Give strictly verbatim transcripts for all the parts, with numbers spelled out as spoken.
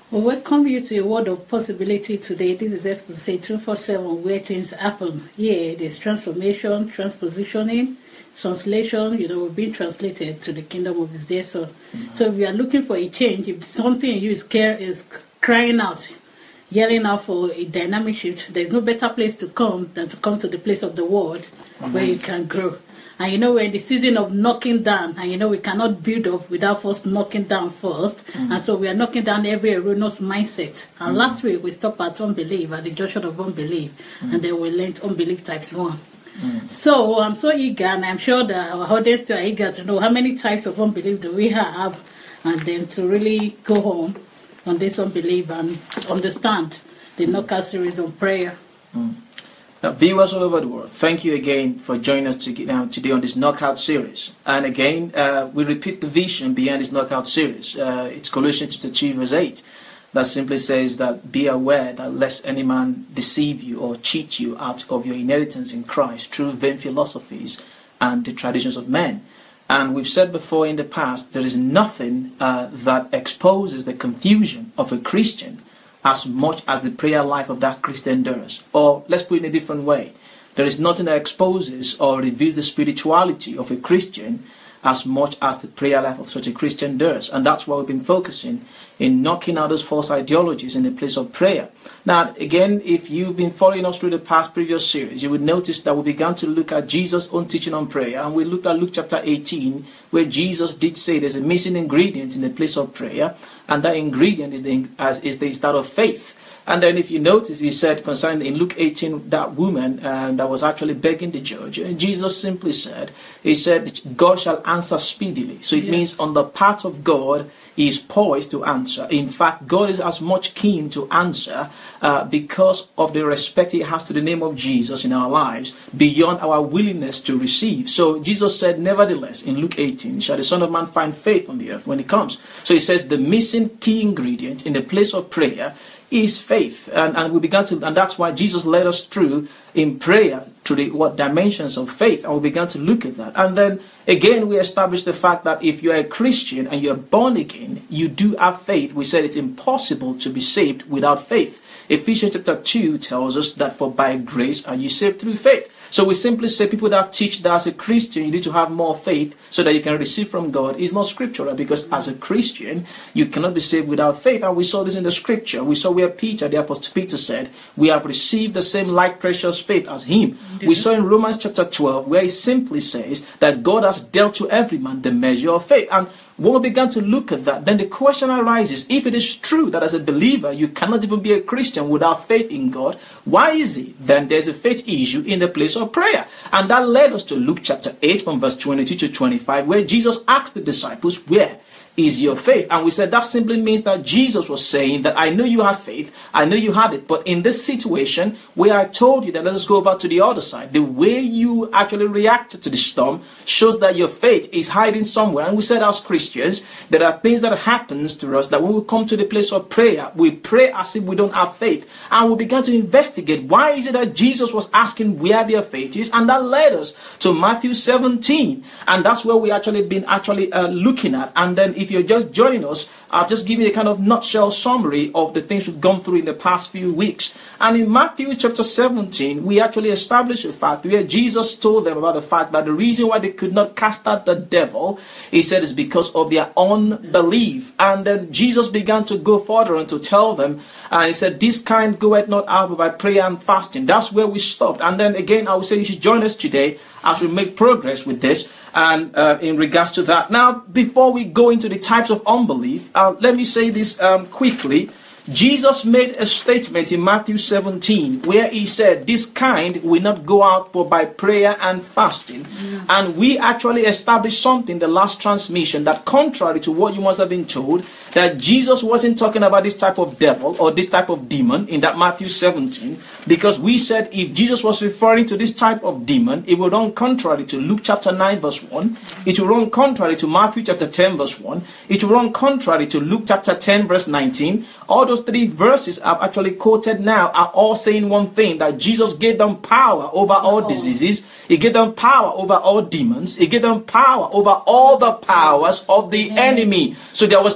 We welcome you to a word of possibility today. This is Exposé two forty-seven, where things happen. Yeah, there's transformation, transpositioning, translation. You know, we're being translated to the kingdom of His dear Son. Mm-hmm. So if you are looking for a change, if something in you is, care, is crying out, yelling out for a dynamic shift, there's no better place to come than to come to the place of the Word, mm-hmm. where you can grow. And you know, we're in the season of knocking down, and you know, we cannot build up without first knocking down first. Mm-hmm. And so we are knocking down every erroneous mindset. And mm-hmm. last week we stopped at unbelief, at the junction of unbelief, mm-hmm. and then we learned unbelief types one. Mm-hmm. So I'm so eager, and I'm sure that our audience too are eager to know how many types of unbelief do we have, and then to really go home on this unbelief and understand the knockout series on prayer. Mm-hmm. Now, viewers all over the world, thank you again for joining us to, uh, today on this knockout series. And again, uh, we repeat the vision behind this knockout series. Uh, it's Colossians chapter two, verse eight, that simply says that be aware that lest any man deceive you or cheat you out of your inheritance in Christ through vain philosophies and the traditions of men. And we've said before in the past, there is nothing uh, that exposes the confusion of a Christian as much as the prayer life of that Christian does. Or let's put it in a different way. There is nothing that exposes or reveals the spirituality of a Christian as much as the prayer life of such a Christian does. And that's why we've been focusing in knocking out those false ideologies in the place of prayer. Now, again, if you've been following us through the past previous series, you would notice that we began to look at Jesus' own teaching on prayer. And we looked at Luke chapter eighteen, where Jesus did say there's a missing ingredient in the place of prayer. And that ingredient is the, as, is the start of faith. And then if you notice, he said concerning in Luke eighteen, that woman uh, that was actually begging the judge, Jesus simply said, he said, God shall answer speedily. So it yes. means on the part of God, he is poised to answer. In fact, God is as much keen to answer uh, because of the respect he has to the name of Jesus in our lives, beyond our willingness to receive. So Jesus said, nevertheless, in Luke eighteen, shall the Son of Man find faith on the earth when he comes? So he says the missing key ingredient in the place of prayer is faith. And, and we began to, and that's why Jesus led us through in prayer to the what dimensions of faith, and we began to look at that. And then again we established the fact that if you're a Christian and you're born again, you do have faith. We said it's impossible to be saved without faith. Ephesians chapter two tells us that for by grace are you saved through faith. So we simply say people that teach that as a Christian you need to have more faith so that you can receive from God is not scriptural, because as a Christian you cannot be saved without faith. And we saw this in the scripture. We saw where Peter, the apostle Peter, said we have received the same like precious faith as him. We saw in Romans chapter twelve where he simply says that God has dealt to every man the measure of faith. And when we began to look at that, then the question arises, if it is true that as a believer you cannot even be a Christian without faith in God, why is it then there's a faith issue in the place of prayer? And that led us to Luke chapter eight from verse twenty-two to twenty-five, where Jesus asked the disciples, where is your faith? And we said that simply means that Jesus was saying that I know you have faith, I know you had it, but in this situation where I told you that let us go over to the other side, the way you actually reacted to the storm shows that your faith is hiding somewhere. And we said as Christians, there are things that happens to us that when we come to the place of prayer, we pray as if we don't have faith. And we began to investigate why is it that Jesus was asking where their faith is, and that led us to Matthew seventeen. And that's where we actually been actually uh, looking at. And then if If you're just joining us, I'll just give you a kind of nutshell summary of the things we've gone through in the past few weeks. And in Matthew chapter seventeen, we actually established a fact where Jesus told them about the fact that the reason why they could not cast out the devil, he said, is because of their unbelief. And then Jesus began to go further and to tell them, and he said, this kind goeth not out but by prayer and fasting. That's where we stopped. And then again, I would say you should join us today as we make progress with this and uh, in regards to that. Now, before we go into the types of unbelief, uh, let me say this um, quickly. Jesus made a statement in Matthew seventeen where he said, this kind will not go out but by prayer and fasting. Mm. And we actually established something, the last transmission, that contrary to what you must have been told, that Jesus wasn't talking about this type of devil or this type of demon in that Matthew seventeen, because we said if Jesus was referring to this type of demon, it would run contrary to Luke chapter nine verse one, it will run contrary to Matthew chapter ten verse one, it will run contrary to Luke chapter ten verse nineteen. All those three verses I've actually quoted now are all saying one thing, that Jesus gave them power over all diseases, he gave them power over all demons, he gave them power over all the powers of the enemy. So there was nothing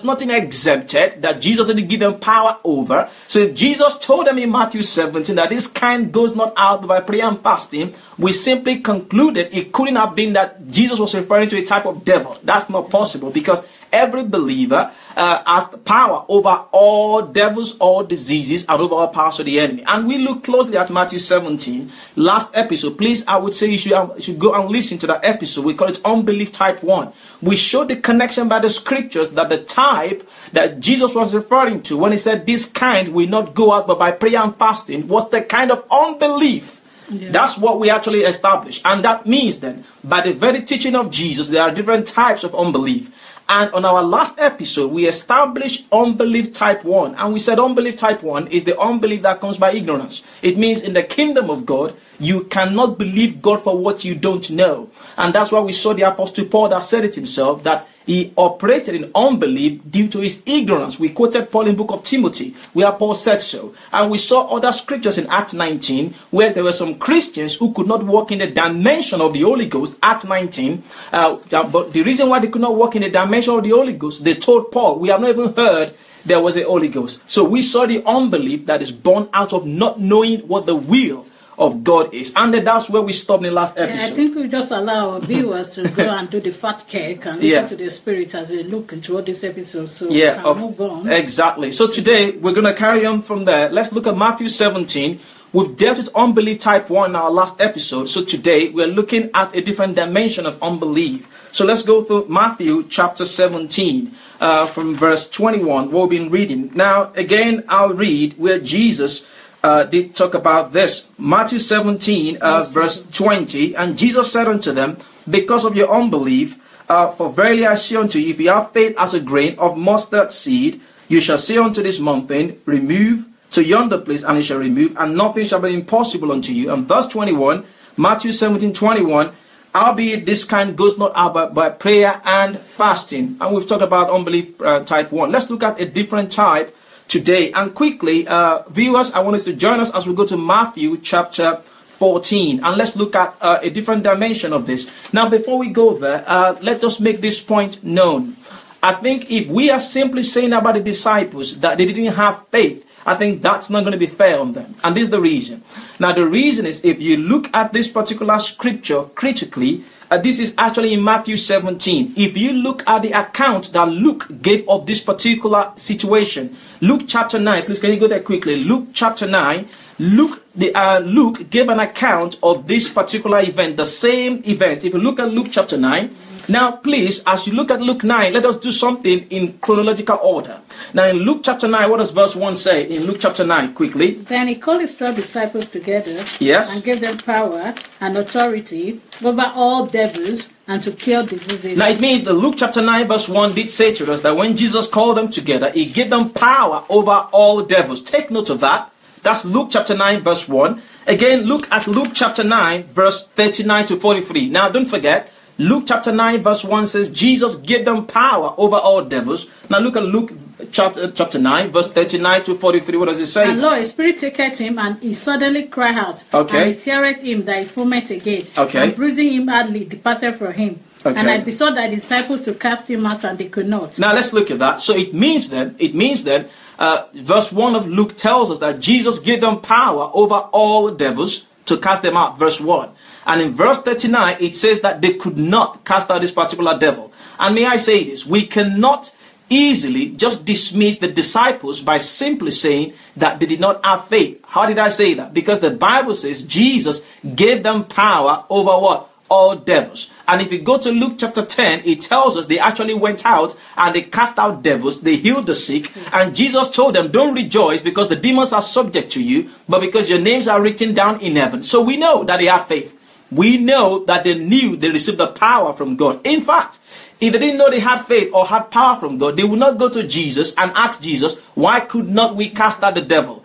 exempted, that Jesus didn't give them power over. So if Jesus told them in Matthew seventeen that this kind goes not out by prayer and fasting, we simply concluded it couldn't have been that Jesus was referring to a type of devil. That's not possible, because every believer uh, has the power over all devils, all diseases, and over all powers of the enemy. And we look closely at Matthew seventeen. Last episode, please, I would say you should, um, should go and listen to that episode. We call it Unbelief Type one. We showed the connection by the scriptures that the type that Jesus was referring to when he said this kind will not go out but by prayer and fasting was the kind of unbelief. Yeah. That's what we actually established. And that means then, by the very teaching of Jesus, there are different types of unbelief. And on our last episode, we established unbelief type one. And we said unbelief type one is the unbelief that comes by ignorance. It means in the kingdom of God, you cannot believe God for what you don't know. And that's why we saw the Apostle Paul that said it himself, that he operated in unbelief due to his ignorance. We quoted Paul in the book of Timothy, where Paul said so. And we saw other scriptures in Acts nineteen, where there were some Christians who could not walk in the dimension of the Holy Ghost. Acts nineteen. Uh, but the reason why they could not walk in the dimension of the Holy Ghost, they told Paul, we have not even heard there was a Holy Ghost. So we saw the unbelief that is born out of not knowing what the will of God is. And that's where we stopped in the last episode. Yeah, I think we just allow our viewers to go and do the fact check and listen yeah. to the Spirit as they look into all this episode. So yeah, we can of, move on. Exactly. So today we're going to carry on from there. Let's look at Matthew seventeen. We've dealt with unbelief type one in our last episode. So today we're looking at a different dimension of unbelief. So let's go through Matthew chapter seventeen uh, from verse twenty-one. We've been reading. Now again, I'll read where Jesus Uh, did talk about this. Matthew seventeen, uh, verse twenty. And Jesus said unto them, because of your unbelief, uh, for verily I say unto you, if you have faith as a grain of mustard seed, you shall say unto this mountain, remove to yonder place, and it shall remove, and nothing shall be impossible unto you. And verse twenty-one, Matthew seventeen, twenty-one, albeit this kind goes not out by, by prayer and fasting. And we've talked about unbelief uh, type one. Let's look at a different type today. And quickly, uh, viewers, I want you to join us as we go to Matthew chapter fourteen. And let's look at uh, a different dimension of this. Now, before we go there, uh, let us make this point known. I think if we are simply saying about the disciples that they didn't have faith, I think that's not going to be fair on them. And this is the reason. Now, the reason is if you look at this particular scripture critically, Uh, this is actually in Matthew seventeen. If you look at the account that Luke gave of this particular situation, Luke chapter nine, please can you go there quickly? Luke chapter nine, Luke, the, uh, Luke gave an account of this particular event, the same event. If you look at Luke chapter nine, now please, as you look at Luke nine, let us do something in chronological order. Now in Luke chapter nine, what does verse one say? In Luke chapter nine, quickly. Then he called his twelve disciples together, yes, and gave them power and authority over all devils and to cure diseases. Now it means that Luke chapter nine verse one did say to us that when Jesus called them together, he gave them power over all devils. Take note of that. That's Luke chapter nine verse one. Again, look at Luke chapter nine verse thirty-nine to forty-three. Now don't forget, Luke chapter nine verse one says Jesus gave them power over all devils. Now look at Luke chapter, chapter nine verse thirty-nine to forty-three. What does it say? And lo, a spirit taketh him, and he suddenly cried out. Okay. And he teareth him that he foamed again. Okay. And bruising him hardly departed from him. Okay. And I besought thy disciples to cast him out, and they could not. Now let's look at that. So it means then, it means then, uh, verse one of Luke tells us that Jesus gave them power over all devils to cast them out. Verse one. And in verse thirty-nine, it says that they could not cast out this particular devil. And may I say this, we cannot easily just dismiss the disciples by simply saying that they did not have faith. How did I say that? Because the Bible says Jesus gave them power over what? All devils. And if you go to Luke chapter ten, it tells us they actually went out and they cast out devils, they healed the sick, and Jesus told them, don't rejoice because the demons are subject to you, but because your names are written down in heaven. So we know that they have faith. We know that they knew they received the power from God. In fact, if they didn't know they had faith or had power from God, they would not go to Jesus and ask Jesus, why could not we cast out the devil?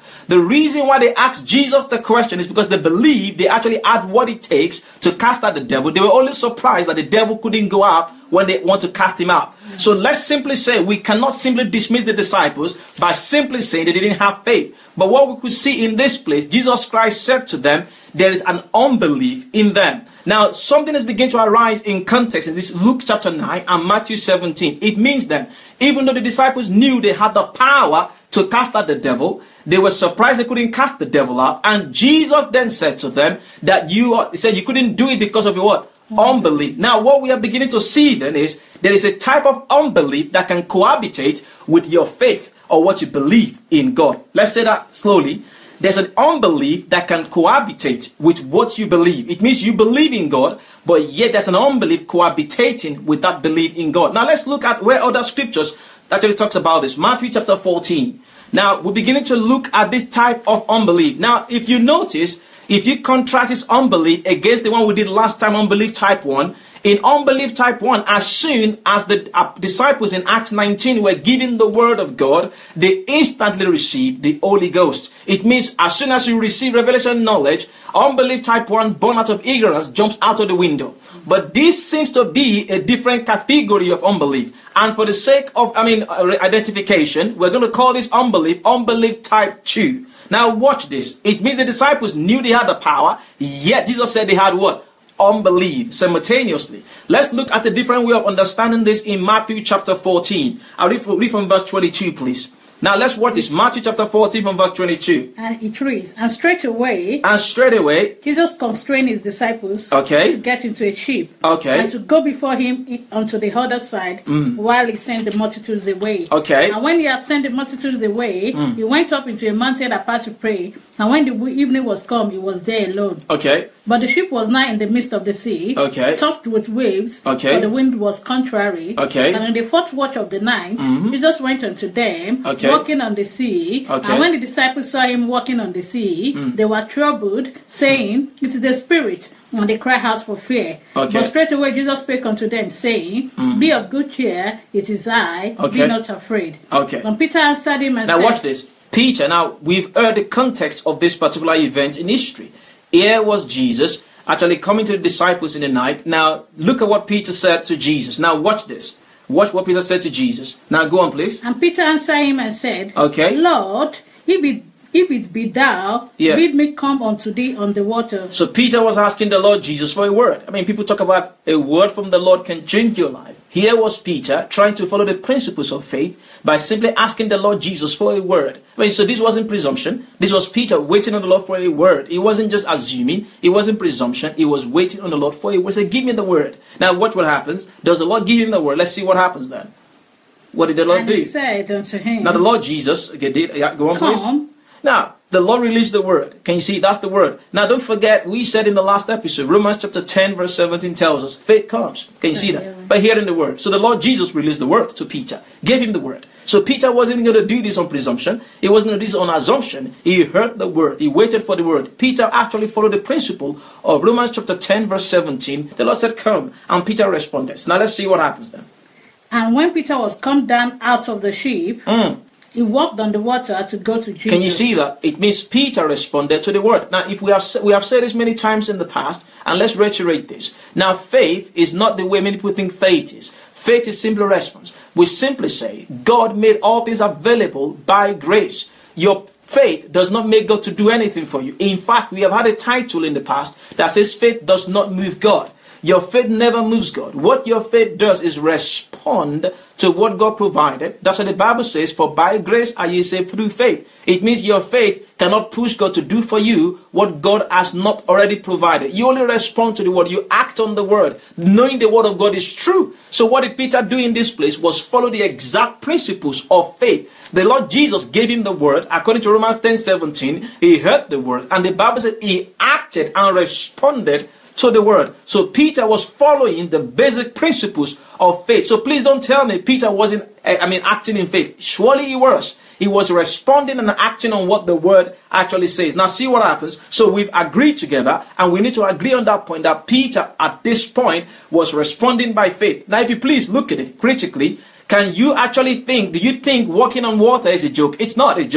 The reason why they asked Jesus the question is because they believed they actually had what it takes to cast out the devil. They were only surprised that the devil couldn't go out when they want to cast him out. So let's simply say we cannot simply dismiss the disciples by simply saying they didn't have faith. But what we could see in this place, Jesus Christ said to them, there is an unbelief in them. Now, something has begun to arise in context in this Luke chapter nine and Matthew seventeen. It means that even though the disciples knew they had the power to cast out the devil, they were surprised they couldn't cast the devil out. And Jesus then said to them that you are, he said you couldn't do it because of your what? Unbelief. Now, what we are beginning to see then is there is a type of unbelief that can cohabitate with your faith or what you believe in God. Let's say that slowly. There's an unbelief that can cohabitate with what you believe. It means you believe in God, but yet there's an unbelief cohabitating with that belief in God. Now let's look at where other scriptures actually talks about this. Matthew chapter fourteen. Now we're beginning to look at this type of unbelief. Now if you notice, if you contrast this unbelief against the one we did last time, unbelief type one, in unbelief type one, as soon as the uh, disciples in Acts nineteen were given the word of God, they instantly received the Holy Ghost. It means as soon as you receive revelation knowledge, unbelief type one, born out of ignorance, jumps out of the window. But this seems to be a different category of unbelief. And for the sake of, I mean, uh, identification, we're going to call this unbelief, unbelief type two. Now watch this. It means the disciples knew they had the power, yet Jesus said they had what? Unbelief simultaneously. Let's look at a different way of understanding this in Matthew chapter fourteen. I'll read, read from verse twenty-two, please. Now let's watch this. Matthew chapter fourteen from verse twenty-two. And it reads, and straightway, and straightway, Jesus constrained his disciples okay. to get into a ship, okay. and to go before him onto the other side, mm. while he sent the multitudes away. Okay. And when he had sent the multitudes away, mm. he went up into a mountain apart to pray. And when the evening was come, he was there alone. Okay. But the ship was now in the midst of the sea, okay. tossed with waves, okay. for the wind was contrary. Okay. And in the fourth watch of the night, mm-hmm. Jesus went unto them, okay. walking on the sea. Okay. And when the disciples saw him walking on the sea, mm. they were troubled, saying, it is the Spirit. And they cried out for fear. Okay. But straightway Jesus spake unto them, saying, mm. be of good cheer, it is I, okay. be not afraid. Okay. And Peter answered him and now said... Now watch this. Peter, now we've heard the context of this particular event in history. Here was Jesus actually coming to the disciples in the night. Now look at what Peter said to Jesus. Now watch this. Watch what Peter said to Jesus. Now go on, please. And Peter answered him and said, okay. Lord, if it, if it be thou, yeah. bid me come unto thee on the water. So Peter was asking the Lord Jesus for a word. I mean, people talk about a word from the Lord can change your life. Here was Peter trying to follow the principles of faith by simply asking the Lord Jesus for a word. I mean, so this wasn't presumption. This was Peter waiting on the Lord for a word. He wasn't just assuming. It wasn't presumption. He was waiting on the Lord for a word. He said, give me the word. Now watch what happens. Does the Lord give him the word? Let's see what happens then. What did the Lord and do? He said unto him, now the Lord Jesus, okay, did, yeah, go on come. please. Now, the Lord released the word. Can you see? That's the word. Now, don't forget, we said in the last episode, Romans chapter ten, verse seventeen tells us, faith comes. Can you see that? By hearing the word. So the Lord Jesus released the word to Peter, gave him the word. So Peter wasn't going to do this on presumption. He wasn't going to do this on assumption. He heard the word. He waited for the word. Peter actually followed the principle of Romans chapter ten, verse seventeen. The Lord said, come. And Peter responded. So now let's see what happens then. And when Peter was come down out of the ship, mm. he walked on the water to go to Jesus. Can you see that? It means Peter responded to the word. Now, if we have we have said this many times in the past, and let's reiterate this. Now, faith is not the way many people think faith is. Faith is simply response. We simply say, God made all things available by grace. Your faith does not make God to do anything for you. In fact, we have had a title in the past that says faith does not move God. Your faith never moves God. What your faith does is respond to what God provided. That's what the Bible says, for by grace are ye saved through faith. It means your faith cannot push God to do for you what God has not already provided. You only respond to the word. You act on the word, knowing the word of God is true. So what did Peter do in this place was follow the exact principles of faith. The Lord Jesus gave him the word. According to Romans ten seventeen, he heard the word. And the Bible said he acted and responded to the word. So Peter was following the basic principles of faith. So please don't tell me Peter wasn't, I mean, acting in faith. Surely he was. He was responding and acting on what the word actually says. Now see what happens. So we've agreed together, and we need to agree on that point that Peter at this point was responding by faith. Now if you please look at it critically, can you actually think, do you think walking on water is a joke? It's not a joke.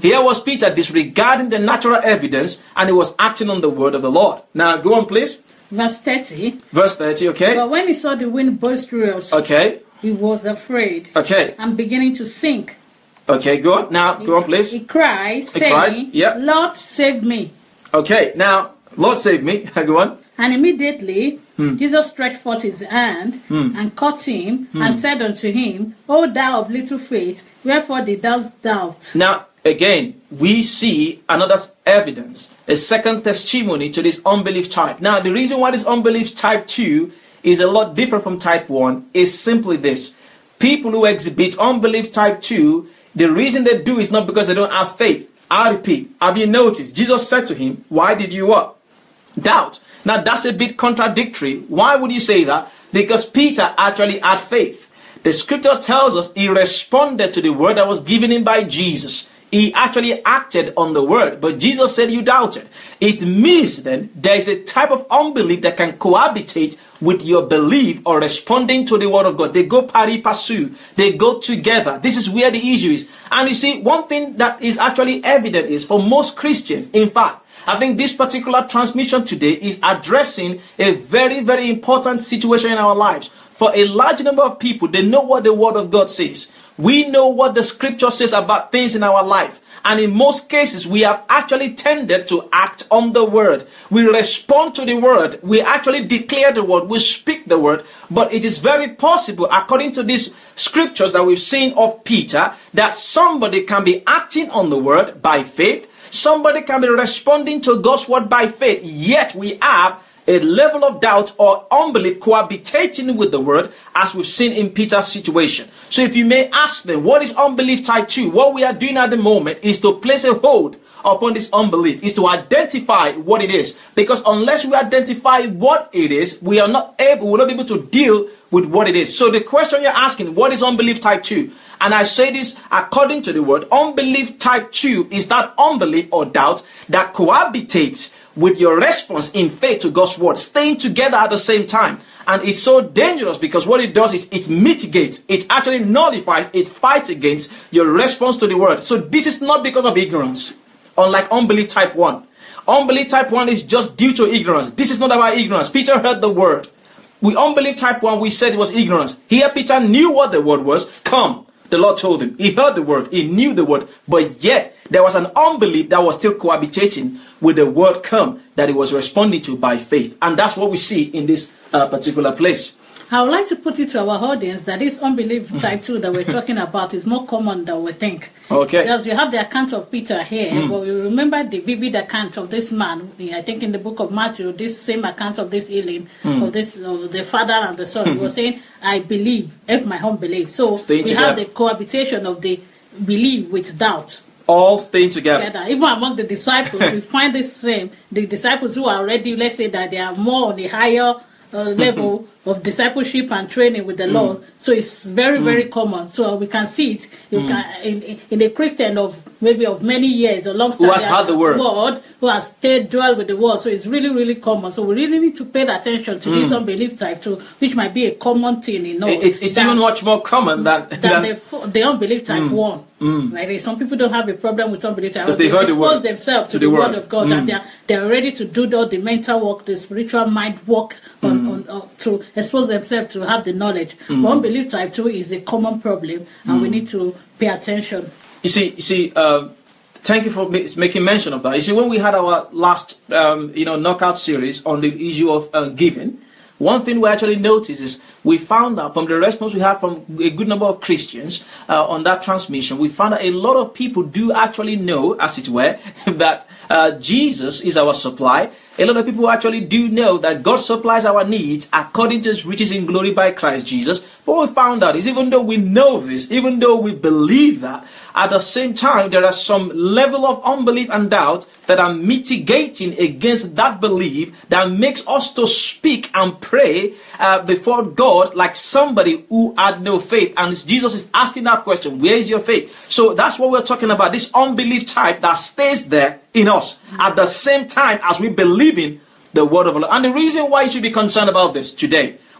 Here was Peter disregarding the natural evidence, and he was acting on the word of the Lord. Now, go on, please. Verse thirty. Verse thirty, okay. But when he saw the wind boisterous, okay, he was afraid, okay, and beginning to sink. Okay, go on. Now, go on, please. He cried, he saying, cried. Yep. Lord, save me. Okay, now, Lord, save me. Go on. And immediately hmm. Jesus stretched forth his hand hmm. and caught him hmm. and said unto him, O thou of little faith, wherefore did thou doubt? Now, again, we see another evidence, a second testimony to this unbelief type. Now, the reason why this unbelief type two is a lot different from type one is simply this. People who exhibit unbelief type two, the reason they do is not because they don't have faith. I repeat, have you noticed? Jesus said to him, why did you what? Doubt. Now that's a bit contradictory. Why would you say that? Because Peter actually had faith. The scripture tells us he responded to the word that was given him by Jesus. He actually acted on the word, but Jesus said you doubted. It means then there is a type of unbelief that can cohabitate with your belief or responding to the word of God. They go pari passu. They go together. This is where the issue is. And you see, one thing that is actually evident is for most Christians, in fact, I think this particular transmission today is addressing a very, very important situation in our lives. For a large number of people, they know what the word of God says. We know what the scripture says about things in our life. And in most cases, we have actually tended to act on the word. We respond to the word. We actually declare the word. We speak the word. But it is very possible, according to these scriptures that we've seen of Peter, that somebody can be acting on the word by faith. Somebody can be responding to God's word by faith. Yet we have a level of doubt or unbelief cohabitating with the word, as we've seen in Peter's situation. So if you may ask them, what is unbelief type two? What we are doing at the moment is to place a hold upon this unbelief, is to identify what it is. Because unless we identify what it is, we are not able, we're not able to deal with what it is. So the question you're asking, what is unbelief type two? And I say this according to the word, unbelief type two is that unbelief or doubt that cohabitates with your response in faith to God's word, staying together at the same time. And it's so dangerous because what it does is it mitigates, it actually nullifies, it fights against your response to the word. So this is not because of ignorance, unlike unbelief type one. Unbelief type one is just due to ignorance. This is not about ignorance. Peter heard the word. We unbelief type one, we said it was ignorance. Here Peter knew what the word was. Come. The Lord told him. He heard the word. He knew the word. But yet, there was an unbelief that was still cohabitating with the word come that he was responding to by faith. And that's what we see in this uh, particular place. I would like to put it to our audience that this unbelief type two that we're talking about is more common than we think. Okay. Because you have the account of Peter here, Mm. but you remember the vivid account of this man. I think in the book of Matthew, this same account of this healing, Mm. of this, of the father and the son, Mm-hmm. he was saying, I believe, if my home believe. So Staying we together. have the cohabitation of the belief with doubt. All staying together. together. Even among the disciples, we find the same. The disciples who are already, let's say that they are more on the higher uh, level of discipleship and training with the Mm. Lord. So it's very, Mm. very common. So we can see it you Mm. can, in, in a Christian of maybe of many years, a long Who has had the word. who has stayed dwell with the word. So it's really, really common. So we really need to pay attention to Mm. this unbelief type too, which might be a common thing in us. It- It's, it's than- even much more common than... than than the, fo- the unbelief type Mm. one. Mm. Like some people don't have a problem with unbelief type one. Because they heard the expose word. themselves to, To the, the word. word. of God, Mm. and they are, they are ready to do all the mental work, the spiritual mind work, on, Mm. on, on to expose themselves to have the knowledge. Mm. But unbelief type two is a common problem, and we Mm. need to pay attention. You see, you see. Uh, thank you for ma- making mention of that. You see, when we had our last, um, you know, knockout series on the issue of uh, giving, one thing we actually noticed is we found out from the response we had from a good number of Christians uh, on that transmission, we found that a lot of people do actually know, as it were, that uh, Jesus is our supply. A lot of people actually do know that God supplies our needs according to his riches in glory by Christ Jesus. But what we found out is even though we know this, even though we believe that, at the same time, there are some level of unbelief and doubt that are mitigating against that belief that makes us to speak and pray uh, before God like somebody who had no faith. And Jesus is asking that question, where is your faith? So that's what we're talking about, this unbelief type that stays there in us at the same time as we believe in the word of Allah. And the reason why you should be concerned about this today,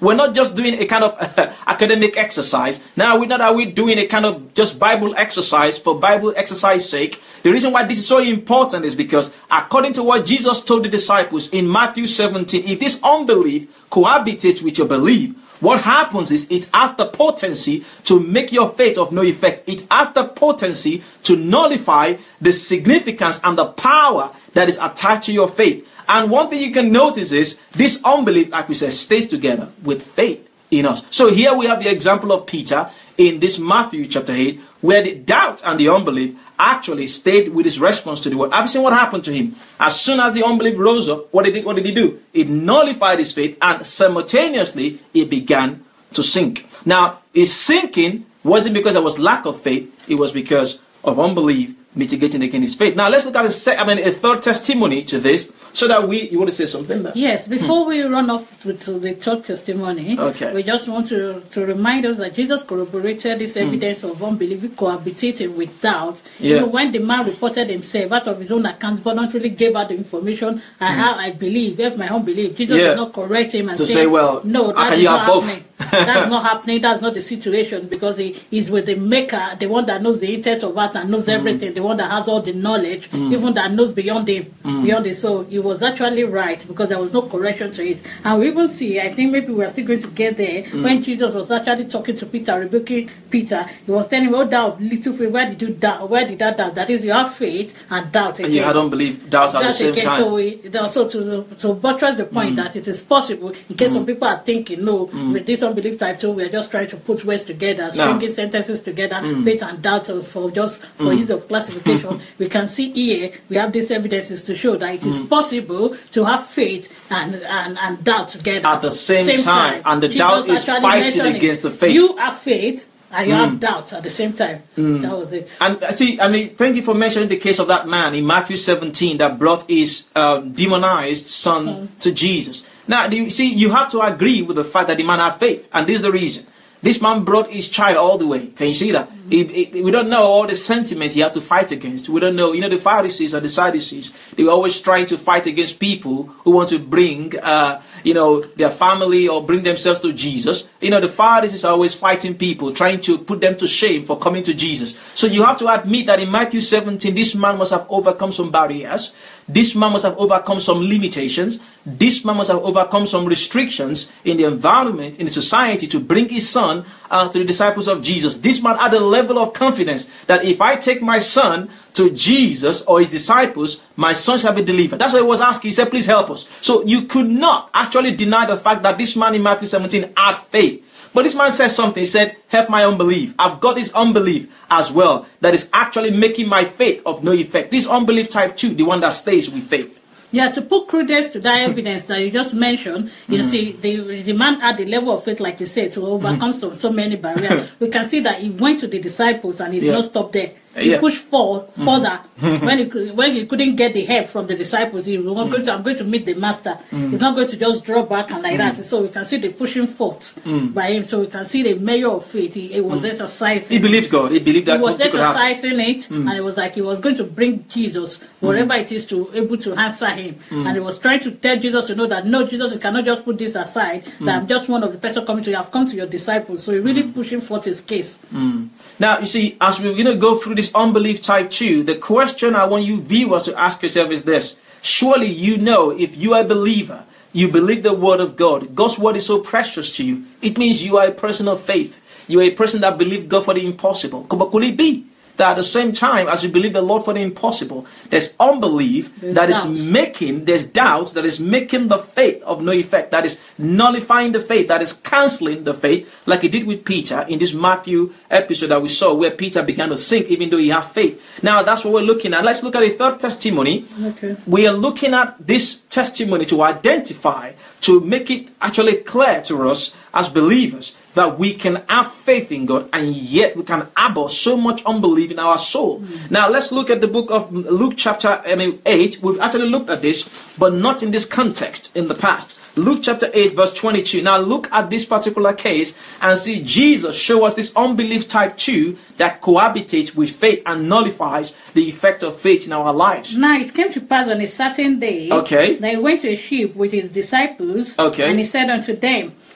We're not just doing a kind of uh, academic exercise. Now, we're not are we doing a kind of just Bible exercise for Bible exercise sake. The reason why this is so important is because according to what Jesus told the disciples in Matthew seventeen, if this unbelief cohabitates with your belief, what happens is it has the potency to make your faith of no effect. It has the potency to nullify the significance and the power that is attached to your faith. And one thing you can notice is this unbelief, like we said, stays together with faith in us. So here we have the example of Peter in this Matthew chapter eight, where the doubt and the unbelief actually stayed with his response to the word. Have you seen what happened to him? As soon as the unbelief rose up, what did it, what did he do? It nullified his faith, and simultaneously it began to sink. Now, his sinking wasn't because there was lack of faith, it was because of unbelief mitigating against his faith. Now, let's look at a, se- I mean, a third testimony to this, so that we, you want to say something there? Yes, before hmm. we run off to, to the third testimony, okay. we just want to, to remind us that Jesus corroborated this evidence hmm. of unbelief cohabitating with doubt. Yeah. You know, when the man reported himself out of his own account, voluntarily gave out the information, and hmm. how I believe, if my own belief, Jesus yeah. did not correct him and to say, say, well, no, how that can is you not have both? happening. That's not happening. That's not the situation, because he is with the maker, the one that knows the intent of heart and knows mm. everything, the one that has all the knowledge, mm. even that knows beyond the mm. beyond it. So he was actually right, because there was no correction to it. And we even see, I think maybe we are still going to get there, mm. when Jesus was actually talking to Peter, rebuking Peter. He was telling him, "Oh, thou of little faith, where did you doubt? Where did that doubt? That is, you have faith and doubt again." And you had unbelief, doubt at the same again. time. So we also to to buttress the point mm. that it is possible, in case mm. some people are thinking, no, mm. with this unbelief type two, we are just trying to put words together, stringing no. sentences together, mm. faith and doubt for just for mm. ease of classification. We can see here we have these evidences to show that it is mm. possible to have faith and, and, and doubt together at the same, same time. time. And the Jesus doubt is fighting against the faith. You have faith and you mm. have doubt at the same time. Mm. That was it. And see, I mean, thank you for mentioning the case of that man in Matthew seventeen that brought his uh, demonized son, son to Jesus. Now, you see, you have to agree with the fact that the man had faith, and this is the reason. This man brought his child all the way. Can you see that? Mm-hmm. He, he, we don't know all the sentiments he had to fight against. We don't know. You know, the Pharisees or the Sadducees, they were always trying to fight against people who want to bring, uh, you know, their family or bring themselves to Jesus. You know, the Pharisees are always fighting people, trying to put them to shame for coming to Jesus. So you have to admit that in Matthew seventeen, this man must have overcome some barriers. This man must have overcome some limitations. This man must have overcome some restrictions in the environment, in the society, to bring his son uh, to the disciples of Jesus. This man had a level of confidence that if I take my son to Jesus or his disciples, my son shall be delivered. That's what he was asking. He said, please help us. So you could not actually deny the fact that this man in Matthew seventeen had faith. But this man says something. He said, help my unbelief. I've got this unbelief as well that is actually making my faith of no effect. This unbelief type two, the one that stays with faith. Yeah, to put credence to that evidence that you just mentioned, you mm. see, the, the man had the level of faith, like you said, to overcome mm. so, so many barriers. We can see that he went to the disciples and he did yeah. not stop there. He yeah. pushed for, further. Mm. when, he, when he couldn't get the help from the disciples, he was mm. going to, I'm going to meet the master. Mm. He's not going to just draw back and like mm. that. So we can see the pushing forth mm. by him. So we can see the measure of faith. He, he was mm. exercising. He believed God. He believed that He was exercising it. Mm. And it was like he was going to bring Jesus, wherever mm. it is, to able to answer him. Mm. And he was trying to tell Jesus to know that, no, Jesus, you cannot just put this aside. Mm. That I'm just one of the person coming to you. I've come to your disciples. So he really mm. pushing forth his case. Mm. Now, you see, as we're going to go through this unbelief type two, the question I want you viewers to ask yourself is this. Surely you know, if you are a believer, you believe the word of God. God's word is so precious to you. It means you are a person of faith. You are a person that believes God for the impossible. But could it be that at the same time as you believe the Lord for the impossible, there's unbelief there's that doubt. is making, there's doubt that is making the faith of no effect, that is nullifying the faith, that is cancelling the faith, like he did with Peter in this Matthew episode that we saw, where Peter began to sink even though he had faith. Now that's what we're looking at. Let's look at a third testimony. Okay. We are looking at this testimony to identify, to make it actually clear to us as believers that we can have faith in God and yet we can harbor so much unbelief in our soul. Mm. Now let's look at the book of Luke chapter I mean, eight. We've actually looked at this, but not in this context in the past. Luke chapter eight verse twenty-two. Now look at this particular case and see Jesus show us this unbelief type two that cohabitates with faith and nullifies the effect of faith in our lives. Now it came to pass on a certain day okay. that he went to a ship with his disciples, okay. and he said unto them,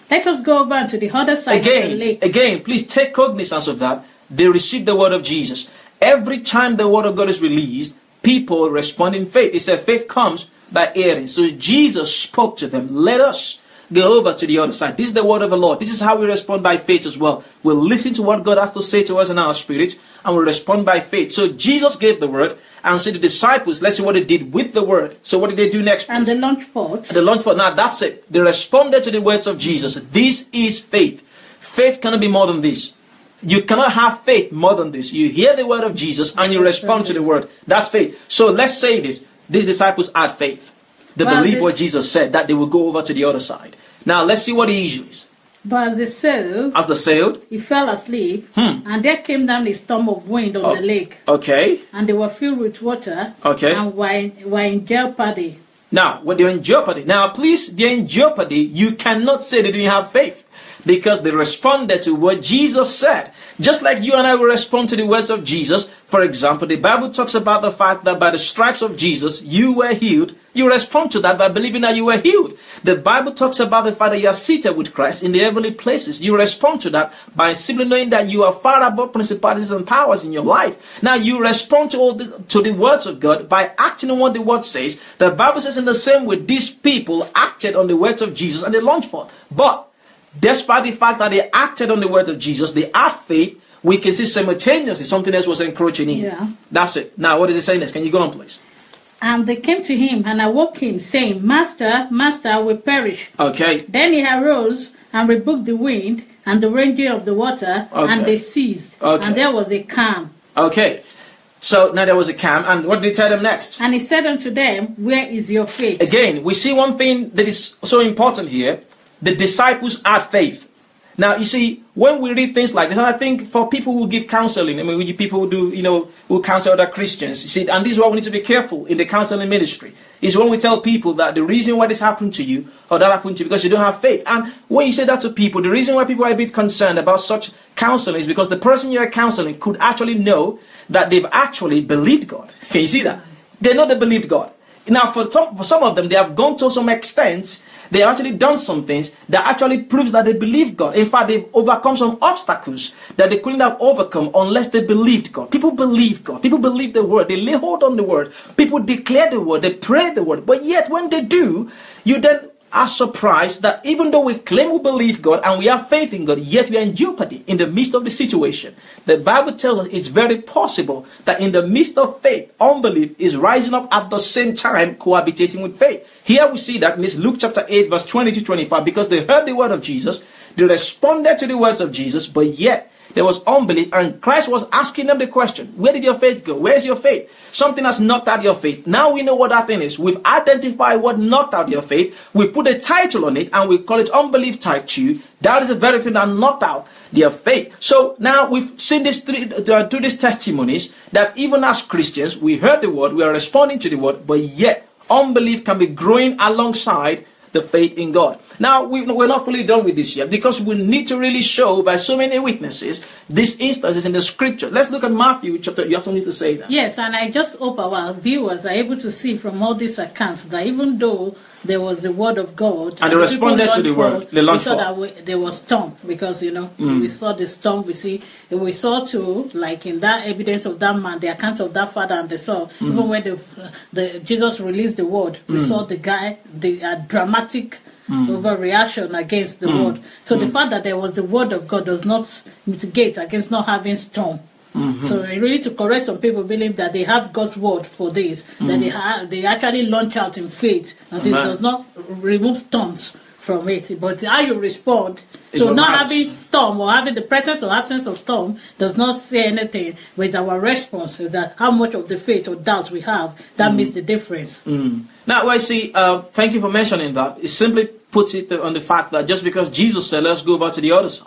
Let us go over to the other side again, of the lake. Again, please take cognizance of that. They received the word of Jesus. Every time the word of God is released, people respond in faith. It said faith comes by hearing. So Jesus spoke to them. Let us go over to the other side. This is the word of the Lord. This is how we respond by faith as well. We'll listen to what God has to say to us in our spirit, and we'll respond by faith. So Jesus gave the word, and so the disciples, let's see what they did with the word. So what did they do next, please? And they launched forth. They launched forth. Now that's it. They responded to the words of Jesus. This is faith. Faith cannot be more than this. You cannot have faith more than this. You hear the word of Jesus and you respond to the word. That's faith. So let's say this. These disciples had faith. They Well, believed this- what Jesus said, that they would go over to the other side. Now let's see what the issue is. But as they sailed, As they sailed, he fell asleep, Hmm. and there came down a storm of wind on Oh. the lake, okay, and they were filled with water, Okay. and were in, were in jeopardy. now when they're in jeopardy, now please, they're in jeopardy, you cannot say they didn't have faith. Because they responded to what Jesus said. Just like you and I will respond to the words of Jesus. For example, the Bible talks about the fact that by the stripes of Jesus, you were healed. You respond to that by believing that you were healed. The Bible talks about the fact that you are seated with Christ in the heavenly places. You respond to that by simply knowing that you are far above principalities and powers in your life. Now you respond to all this, to the words of God by acting on what the word says. The Bible says in the same way, these people acted on the words of Jesus and they launched forth. But despite the fact that they acted on the words of Jesus, they had faith, we can see simultaneously something else was encroaching in. Yeah. That's it. Now, what is it saying next? Can you go on, please? And they came to him and awoke him, saying, Master, Master, we perish. Okay. Then he arose and rebuked the wind and the raging of the water, Okay. and they ceased. Okay. And there was a calm. Okay. So now there was a calm, and what did he tell them next? And he said unto them, Where is your faith? Again, we see one thing that is so important here. The disciples had faith. Now, you see, when we read things like this, and I think for people who give counseling, I mean, we- people who do, you know, who counsel other Christians, you see, and this is why we need to be careful in the counseling ministry, is when we tell people that the reason why this happened to you, or that happened to you, because you don't have faith. And when you say that to people, the reason why people are a bit concerned about such counseling is because the person you are counseling could actually know that they've actually believed God. Can you see that? They know they believed God. Now, for some, for some of them, they have gone to some extent, they have actually done some things that actually proves that they believe God. In fact, they've overcome some obstacles that they couldn't have overcome unless they believed God. People believe God. People believe the word. They lay hold on the word. People declare the word. They pray the word. But yet, when they do, you then are surprised that even though we claim we believe God and we have faith in God, yet we are in jeopardy in the midst of the situation. The Bible tells us it's very possible that in the midst of faith, unbelief is rising up at the same time cohabitating with faith. Here we see that in this Luke chapter eight, verse twenty to twenty-five, because they heard the word of Jesus, they responded to the words of Jesus, but yet there was unbelief, and Christ was asking them the question, where did your faith go? Where's your faith? Something has knocked out your faith. Now we know what that thing is. We've identified what knocked out your faith. We put a title on it, and we call it unbelief type two. That is the very thing that knocked out their faith. So now we've seen this through, uh, through these testimonies that even as Christians, we heard the word, we are responding to the word, but yet unbelief can be growing alongside the faith in God. Now, we, we're not fully done with this yet because we need to really show by so many witnesses these instances in the scripture. Let's look at Matthew chapter. You have something to say now. Yes, and I just hope our viewers are able to see from all these accounts that even though there was the word of God, And they the responded people to the launched word. forth, They launched we saw forth. that we, there was storm because you know we saw the storm. We see we saw too, like in that evidence of that man, the account of that father and the son. Even when the the Jesus released the word, we saw the guy the uh, dramatic. Overreaction against the word. So the fact that there was the word of God does not mitigate against not having storm. So I really to correct some people believe that they have God's word for this, that they ha- they actually launch out in faith, and this Amen. does not remove storms from it. But how you respond, It's so what not matters. having storm or having the presence or absence of storm does not say anything. But our response is that how much of the faith or doubts we have that makes the difference. Now, I see. Uh, thank you for mentioning that. It simply puts it on the fact that just because Jesus said, "Let's go over to the other side,"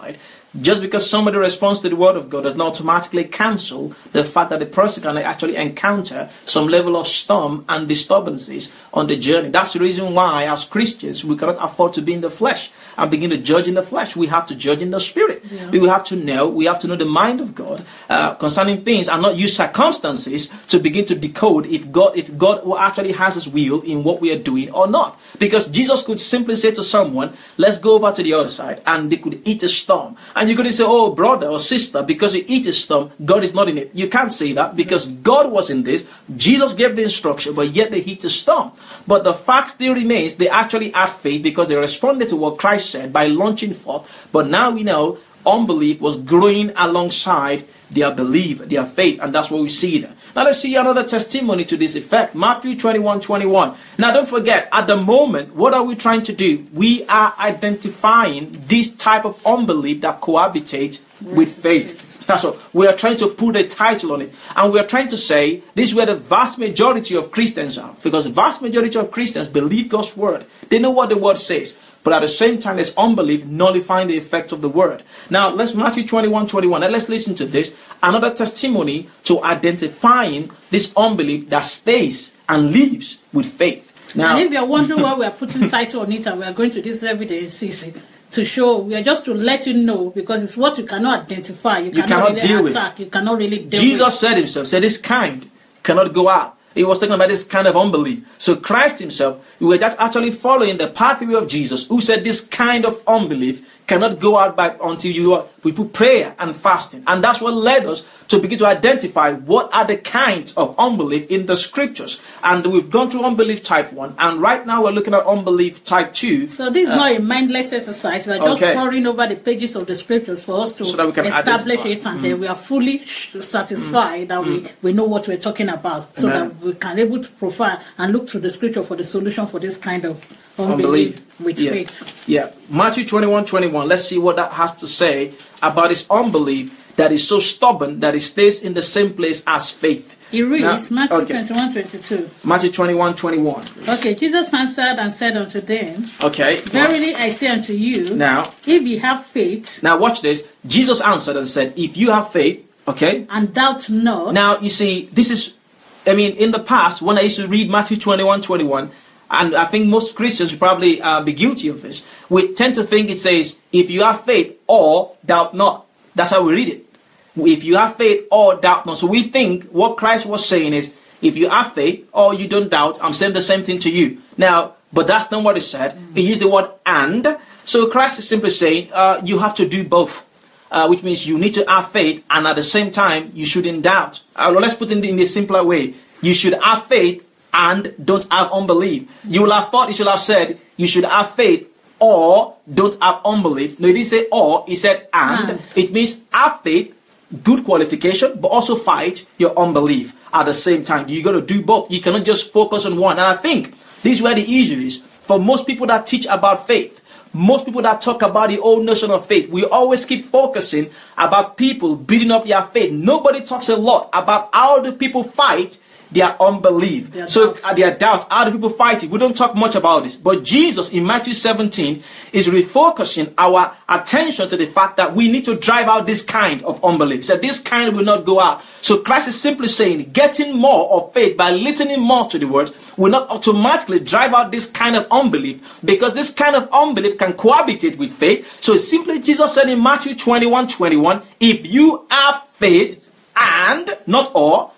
Just because somebody responds to the word of God does not automatically cancel the fact that the person can actually encounter some level of storm and disturbances on the journey. That's the reason why, as Christians, we cannot afford to be in the flesh and begin to judge in the flesh. We have to judge in the spirit. Yeah. We have to know, we have to know the mind of God uh, concerning things, and not use circumstances to begin to decode if God, if God actually has His will in what we are doing or not. Because Jesus could simply say to someone, let's go over to the other side, and they could eat a storm. And you couldn't say, oh, brother or sister, because you eat a storm, God is not in it. You can't say that, because God was in this. Jesus gave the instruction, but yet they hit a storm. But the fact still remains, they actually had faith because they responded to what Christ said by launching forth. But now we know unbelief was growing alongside their belief, their faith, and that's what we see there. Now let's see another testimony to this effect. Matthew twenty-one twenty-one. Now don't forget, at the moment, what are we trying to do? We are identifying this type of unbelief that cohabitates with faith. That's what we are trying to put a title on it. And we are trying to say, this is where the vast majority of Christians are. Because the vast majority of Christians believe God's word. They know what the word says. But at the same time, there's unbelief nullifying the effect of the word. Now, let's Matthew twenty-one twenty-one. Now, let's listen to this. Another testimony to identifying this unbelief that stays and lives with faith. Now, and if you're wondering why we are putting title on it, and we are going to this everyday C C to show, we are just to let you know, because it's what you cannot identify. You, you cannot, cannot really deal attack. with. You cannot really deal Jesus with. said himself, said this kind cannot go out. He was talking about this kind of unbelief. So Christ himself, we were just actually following the pathway of Jesus, who said this kind of unbelief cannot go out by until you are, we put prayer and fasting. And that's what led us to begin to identify what are the kinds of unbelief in the scriptures. And we've gone through unbelief type one, and right now we're looking at unbelief type two. So this is uh, not a mindless exercise. We're just okay. poring over the pages of the scriptures for us to so that we can establish identify. it, and mm. then we are fully satisfied mm. that mm. we, we know what we're talking about, so Amen. that we can able to profile and look to the scripture for the solution for this kind of unbelief, unbelief. with yeah. faith. Yeah. Matthew twenty-one twenty-one. Let's see what that has to say about this unbelief that is so stubborn that it stays in the same place as faith. It reads, now, Matthew okay. twenty-one twenty-two. Matthew twenty-one twenty-one. Okay, Jesus answered and said unto them, okay, verily I say unto you, now, if ye have faith. Now watch this. Jesus answered and said, if you have faith, okay, and doubt not. Now you see, this is, I mean, in the past, when I used to read Matthew twenty-one twenty-one, and I think most Christians would probably uh, be guilty of this, we tend to think it says, if you have faith or doubt not. That's how we read it. If you have faith or doubt not. So we think what Christ was saying is, if you have faith or you don't doubt, I'm saying the same thing to you. Now, but that's not what he said. Mm-hmm. He used the word and. So Christ is simply saying, uh, you have to do both. Uh, which means you need to have faith, and at the same time, you shouldn't doubt. Uh, let's put it in the simpler way. You should have faith and don't have unbelief. You will have thought, you should have said, you should have faith or don't have unbelief. No, he didn't say or, he said and. and. It means have faith, good qualification, but also fight your unbelief at the same time. You got to do both. You cannot just focus on one. And I think this is where the issue is. For most people that teach about faith, most people that talk about the old notion of faith, we always keep focusing about people building up their faith. Nobody talks a lot about how do people fight their unbelief. Their so uh, their doubt, how do people fight it? We don't talk much about this. But Jesus in Matthew seventeen is refocusing our attention to the fact that we need to drive out this kind of unbelief. He said this kind will not go out. So Christ is simply saying getting more of faith by listening more to the word will not automatically drive out this kind of unbelief, because this kind of unbelief can cohabitate with faith. So simply Jesus said in Matthew twenty-one twenty-one, if you have faith and, not or,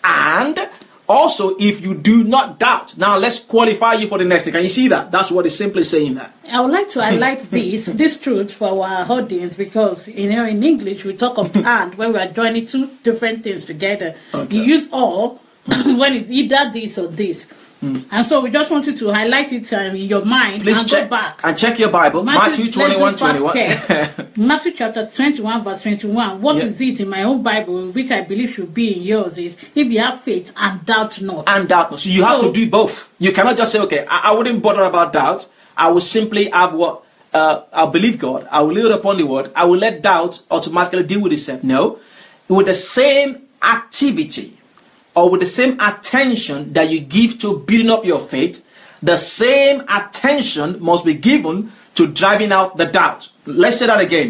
and also if you do not doubt. Now let's qualify you for the next thing. Can you see that? That's what it's simply saying that. I would like to highlight this, this truth for our audience, because you know in English we talk of and when we are joining two different things together. Okay. You use or when it's either this or this. Mm. And so we just want you to highlight it um, in your mind. Please and check go back and check your Bible. Matthew, Matthew twenty-one twenty-one. Matthew chapter twenty-one verse twenty-one. What yeah. is it in my own Bible, which I believe should be in yours, is if you have faith and doubt not. And doubt not. So you so, have to do both. You cannot just say, okay, I, I wouldn't bother about doubt. I will simply have what uh, I'll believe God. I will live upon the word. I will let doubt automatically deal with itself. No, with the same activity, or with the same attention that you give to building up your faith, the same attention must be given to driving out the doubt. Let's say that again.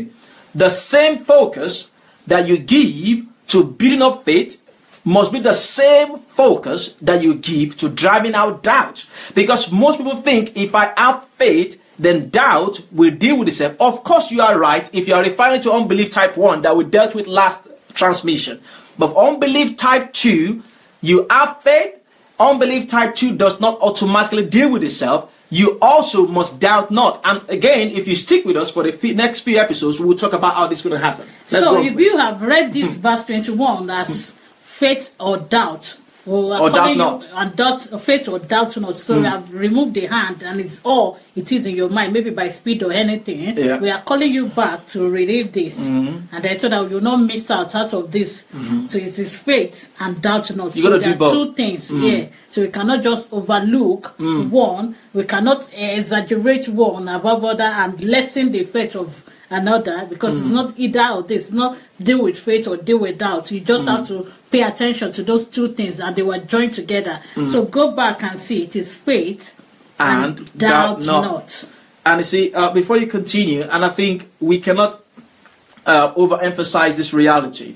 the same focus that you give to building up faith must be the same focus that you give to driving out doubt. Because most people think if I have faith, then doubt will deal with itself. Of course, you are right if you are referring to unbelief type one that we dealt with last transmission. But for unbelief type two, you have faith. Unbelief type two does not automatically deal with itself. You also must doubt not. And again, if you stick with us for the few, next few episodes, we will talk about how this is going to happen. Let's so go, if please. you have read this verse twenty-one as faith or doubt, well, or doubt not. And doubt, faith or doubt not. So mm. we have removed the hand, and it's all it is in your mind, maybe by speed or anything. Yeah. We are calling you back to relive this, mm-hmm. and then so that you will not miss out out of this. Mm-hmm. So it is faith and doubt not. You so gotta there do both. Two things, mm. yeah. So we cannot just overlook mm. one. We cannot exaggerate one above other and lessen the faith of another, because mm. it's not either or this. It's not deal with faith or deal with doubt. You just mm. have to pay attention to those two things, and they were joined together. Mm. So go back and see it is faith and, and doubt, doubt not. not. And you see, uh, before you continue, and I think we cannot uh, overemphasize this reality.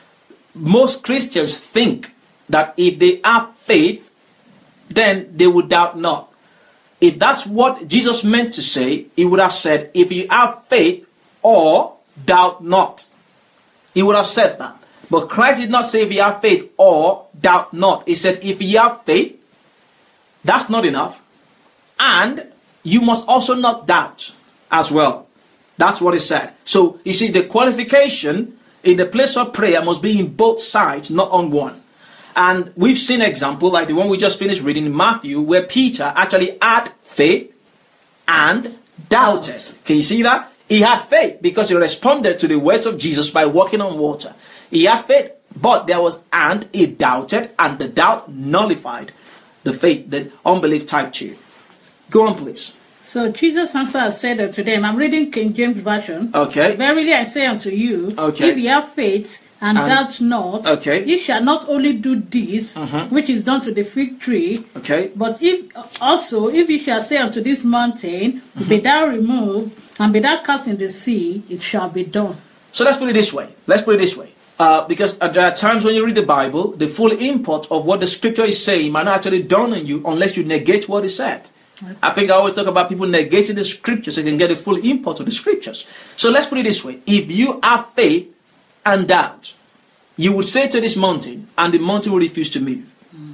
Most Christians think that if they have faith, then they would doubt not. If that's what Jesus meant to say, he would have said, if you have faith or doubt not. He would have said that. But Christ did not say if you have faith or doubt not. He said if you have faith, that's not enough. And you must also not doubt as well. That's what he said. So you see, the qualification in the place of prayer must be in both sides, not on one. And we've seen example like the one we just finished reading in Matthew, where Peter actually had faith and doubted. Can you see that? He had faith because he responded to the words of Jesus by walking on water. He had faith, but there was and he doubted, and the doubt nullified the faith, the unbelief type two. Go on, please. So Jesus answered said unto them, I'm reading King James Version. Okay. Verily I say unto you, okay. if ye have faith and, and doubt not, okay. ye shall not only do this, mm-hmm. which is done to the fig tree, okay. but if also if ye shall say unto this mountain, mm-hmm. be thou removed, and be thou cast in the sea, it shall be done. So let's put it this way. Let's put it this way. Uh, because there are times when you read the Bible, the full import of what the scripture is saying might not actually dawn on you unless you negate what is said. Okay. I think I always talk about people negating the scriptures so you can get the full import of the scriptures. So let's put it this way. If you have faith and doubt, you would say to this mountain, and the mountain will refuse to move. Mm.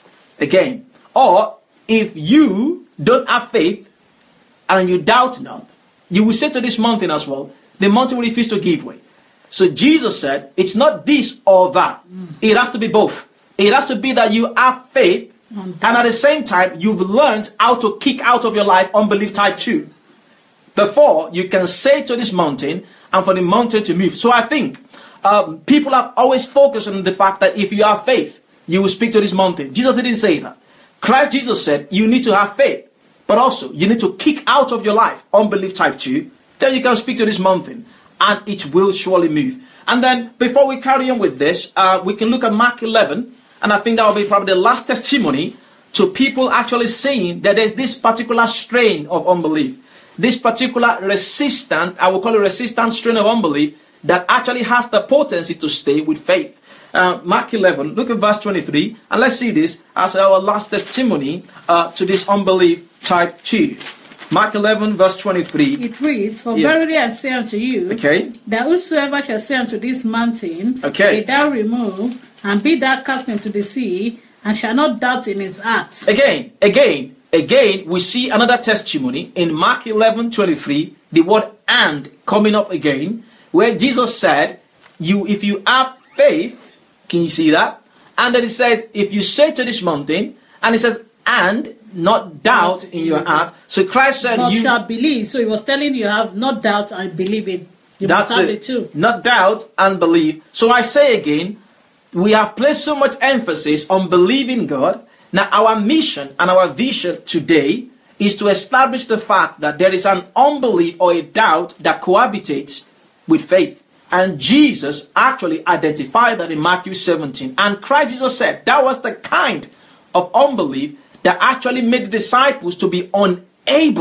Again. Or if you don't have faith and you doubt not, you will say to this mountain as well, the mountain will refuse to give way. So Jesus said, it's not this or that. Mm. It has to be both. It has to be that you have faith, and, and at the same time, you've learned how to kick out of your life unbelief type two. Before you can say to this mountain, and for the mountain to move. So I think um, people have always focused on the fact that if you have faith, you will speak to this mountain. Jesus didn't say that. Christ Jesus said, you need to have faith, but also you need to kick out of your life unbelief type two. Then you can speak to this mountain, and it will surely move. And then, before we carry on with this, uh, we can look at Mark eleven, and I think that will be probably the last testimony to people actually saying that there's this particular strain of unbelief, this particular resistant, I will call it resistant strain of unbelief, that actually has the potency to stay with faith. Uh, Mark eleven, look at verse twenty-three, and let's see this as our last testimony uh, to this unbelief type two. Mark eleven, verse twenty-three. It reads, For yeah. verily I say unto you, okay. that whosoever shall say unto this mountain, okay. be thou removed, and be thou cast into the sea, and shall not doubt in his heart. Again, again, again, we see another testimony in Mark eleven, twenty-three, the word and coming up again, where Jesus said, "You, if you have faith," can you see that? And then he says, if you say to this mountain, and he says, and not doubt in your heart. So Christ said, but you shall believe. So he was telling you, have not doubt and believe it. You that's must have it. it too. Not doubt and believe. So I say again, we have placed so much emphasis on believing God. Now our mission and our vision today is to establish the fact that there is an unbelief or a doubt that cohabitates with faith. And Jesus actually identified that in Matthew seventeen. And Christ Jesus said that was the kind of unbelief that actually made the disciples to be unable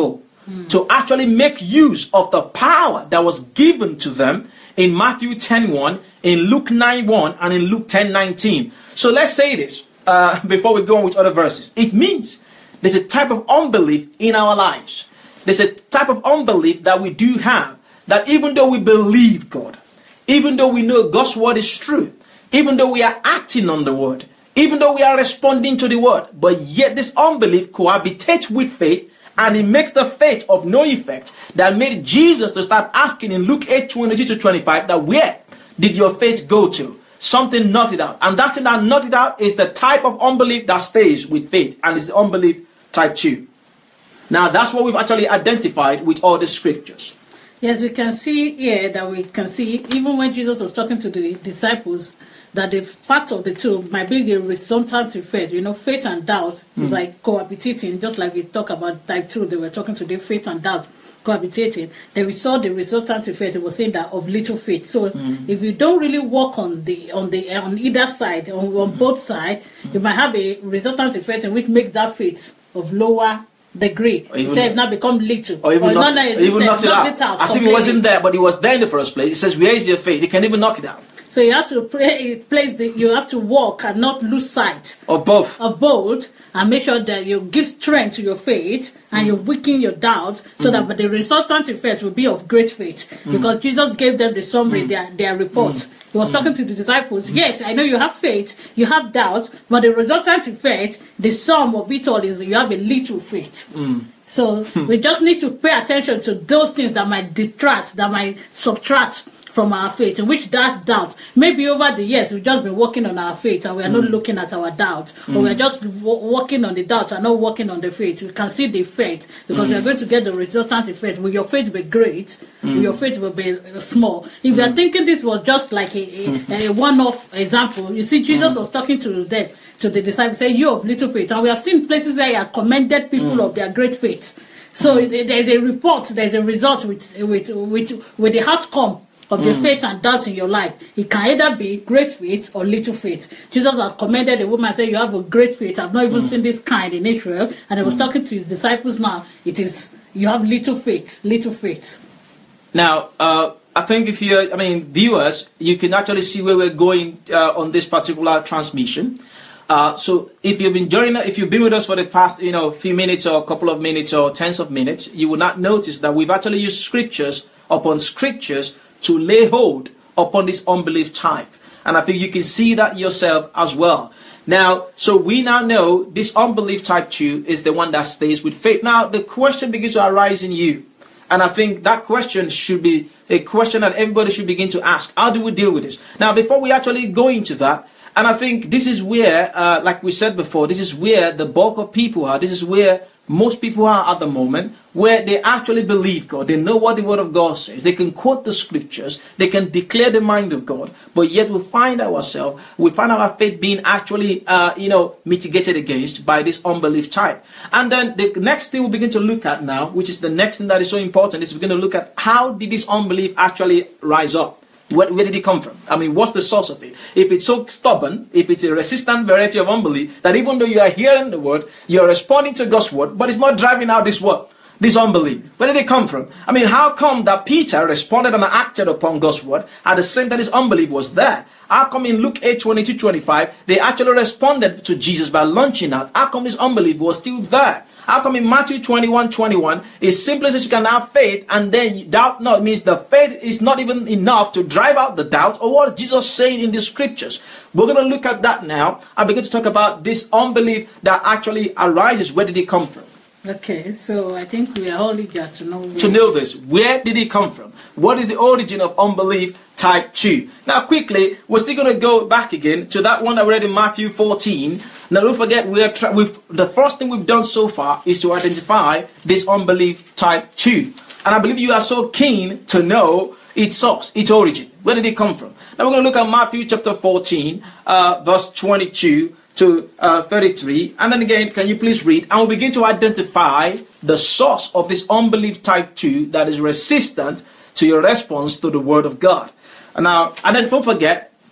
mm. to actually make use of the power that was given to them in Matthew ten one, in Luke nine one, and in Luke ten nineteen. So let's say this uh, before we go on with other verses. It means there's a type of unbelief in our lives. There's a type of unbelief that we do have, that even though we believe God, even though we know God's word is true, even though we are acting on the word, even though we are responding to the word, but yet this unbelief cohabitates with faith, and it makes the faith of no effect, that made Jesus to start asking in Luke eight twenty-two to twenty-five, that where did your faith go to? Something knocked it out. And that thing that knocked it out is the type of unbelief that stays with faith, and it's the unbelief type two. Now that's what we've actually identified with all the scriptures. Yes, we can see here that we can see, even when Jesus was talking to the disciples, that the fact of the two might be a resultant effect. You know, faith and doubt mm. is like cohabitating, just like we talk about type two. They were talking to the faith and doubt cohabitating. Then we saw the resultant effect. It was saying that of little faith. So mm. if you don't really work on the on the on either side, on, on mm. both sides, mm. you might have a resultant effect, in which makes that faith of lower degree. He said now become little. Or even, or knock, not even knock it out. It out. As if it wasn't there, but it was there in the first place. It says, where is your faith? You can even knock it out. So you have to play, place the, you have to walk and not lose sight of both. Of both, and make sure that you give strength to your faith and mm. you weaken your doubts, so mm. that the resultant effect will be of great faith. Mm. Because Jesus gave them the summary, mm. their their report. Mm. He was mm. talking to the disciples. Mm. Yes, I know you have faith, you have doubts, but the resultant effect, the sum of it all is that you have a little faith. Mm. So we just need to pay attention to those things that might detract, that might subtract from our faith, in which that doubt, maybe over the years we've just been working on our faith and we are mm. not looking at our doubts, mm. or we're just w- working on the doubts and not working on the faith. We can see the faith, because mm. you're going to get the resultant effect. Will your faith be great? Mm. Will your faith will be small? If mm. you're thinking this was just like a, a, mm. a one-off example, you see Jesus mm. was talking to them, to the disciples, say, you of little faith. And we have seen places where he had commended people mm. of their great faith. So mm. there's a report, there's a result with, with, with, with the outcome of your mm. faith and doubt in your life. It can either be great faith or little faith. Jesus has commended the woman and said, you have a great faith. I've not even mm. seen this kind in Israel. And he was mm. talking to his disciples now. It is, you have little faith, little faith. Now, uh, I think if you, I mean, viewers, you can actually see where we're going uh, on this particular transmission. Uh, so if you've been joining, if you've been with us for the past, you know, few minutes or a couple of minutes or tens of minutes, you will not notice that we've actually used scriptures upon scriptures to lay hold upon this unbelief type. And I think you can see that yourself as well. Now, so we now know this unbelief type two is the one that stays with faith. Now, the question begins to arise in you. And I think that question should be a question that everybody should begin to ask. How do we deal with this? Now, before we actually go into that, and I think this is where, uh, like we said before, this is where the bulk of people are. This is where most people are at the moment, where they actually believe God. They know what the Word of God says. They can quote the scriptures. They can declare the mind of God. But yet we find ourselves, we find our faith being actually, uh, you know, mitigated against by this unbelief type. And then the next thing we begin to look at now, which is the next thing that is so important, is we're going to look at how did this unbelief actually rise up? Where, where did it come from? I mean, what's the source of it? If it's so stubborn, if it's a resistant variety of unbelief, that even though you are hearing the word, you're responding to God's word, but it's not driving out this word, this unbelief. Where did it come from? I mean, how come that Peter responded and acted upon God's word at the same time this unbelief was there? How come in Luke eight twenty-two twenty-five, they actually responded to Jesus by launching out? How come this unbelief was still there? How come in Matthew twenty-one twenty-one, it simply says you can have faith and then doubt not? It means the faith is not even enough to drive out the doubt. Or what is Jesus saying in the scriptures? We're going to look at that now and begin to talk about this unbelief that actually arises. Where did it come from? Okay, so I think we are all eager to know. To know this. Where did it come from? What is the origin of unbelief type two? Now quickly, we're still going to go back again to that one that we read in Matthew fourteen. Now don't forget, we are tra- we've, the first thing we've done so far is to identify this unbelief type two. And I believe you are so keen to know its source, its origin. Where did it come from? Now we're going to look at Matthew chapter fourteen, uh, verse twenty-two to uh, thirty-three. And then again, can you please read? And we'll begin to identify the source of this unbelief type two that is resistant to your response to the word of God. And now, and then don't forget,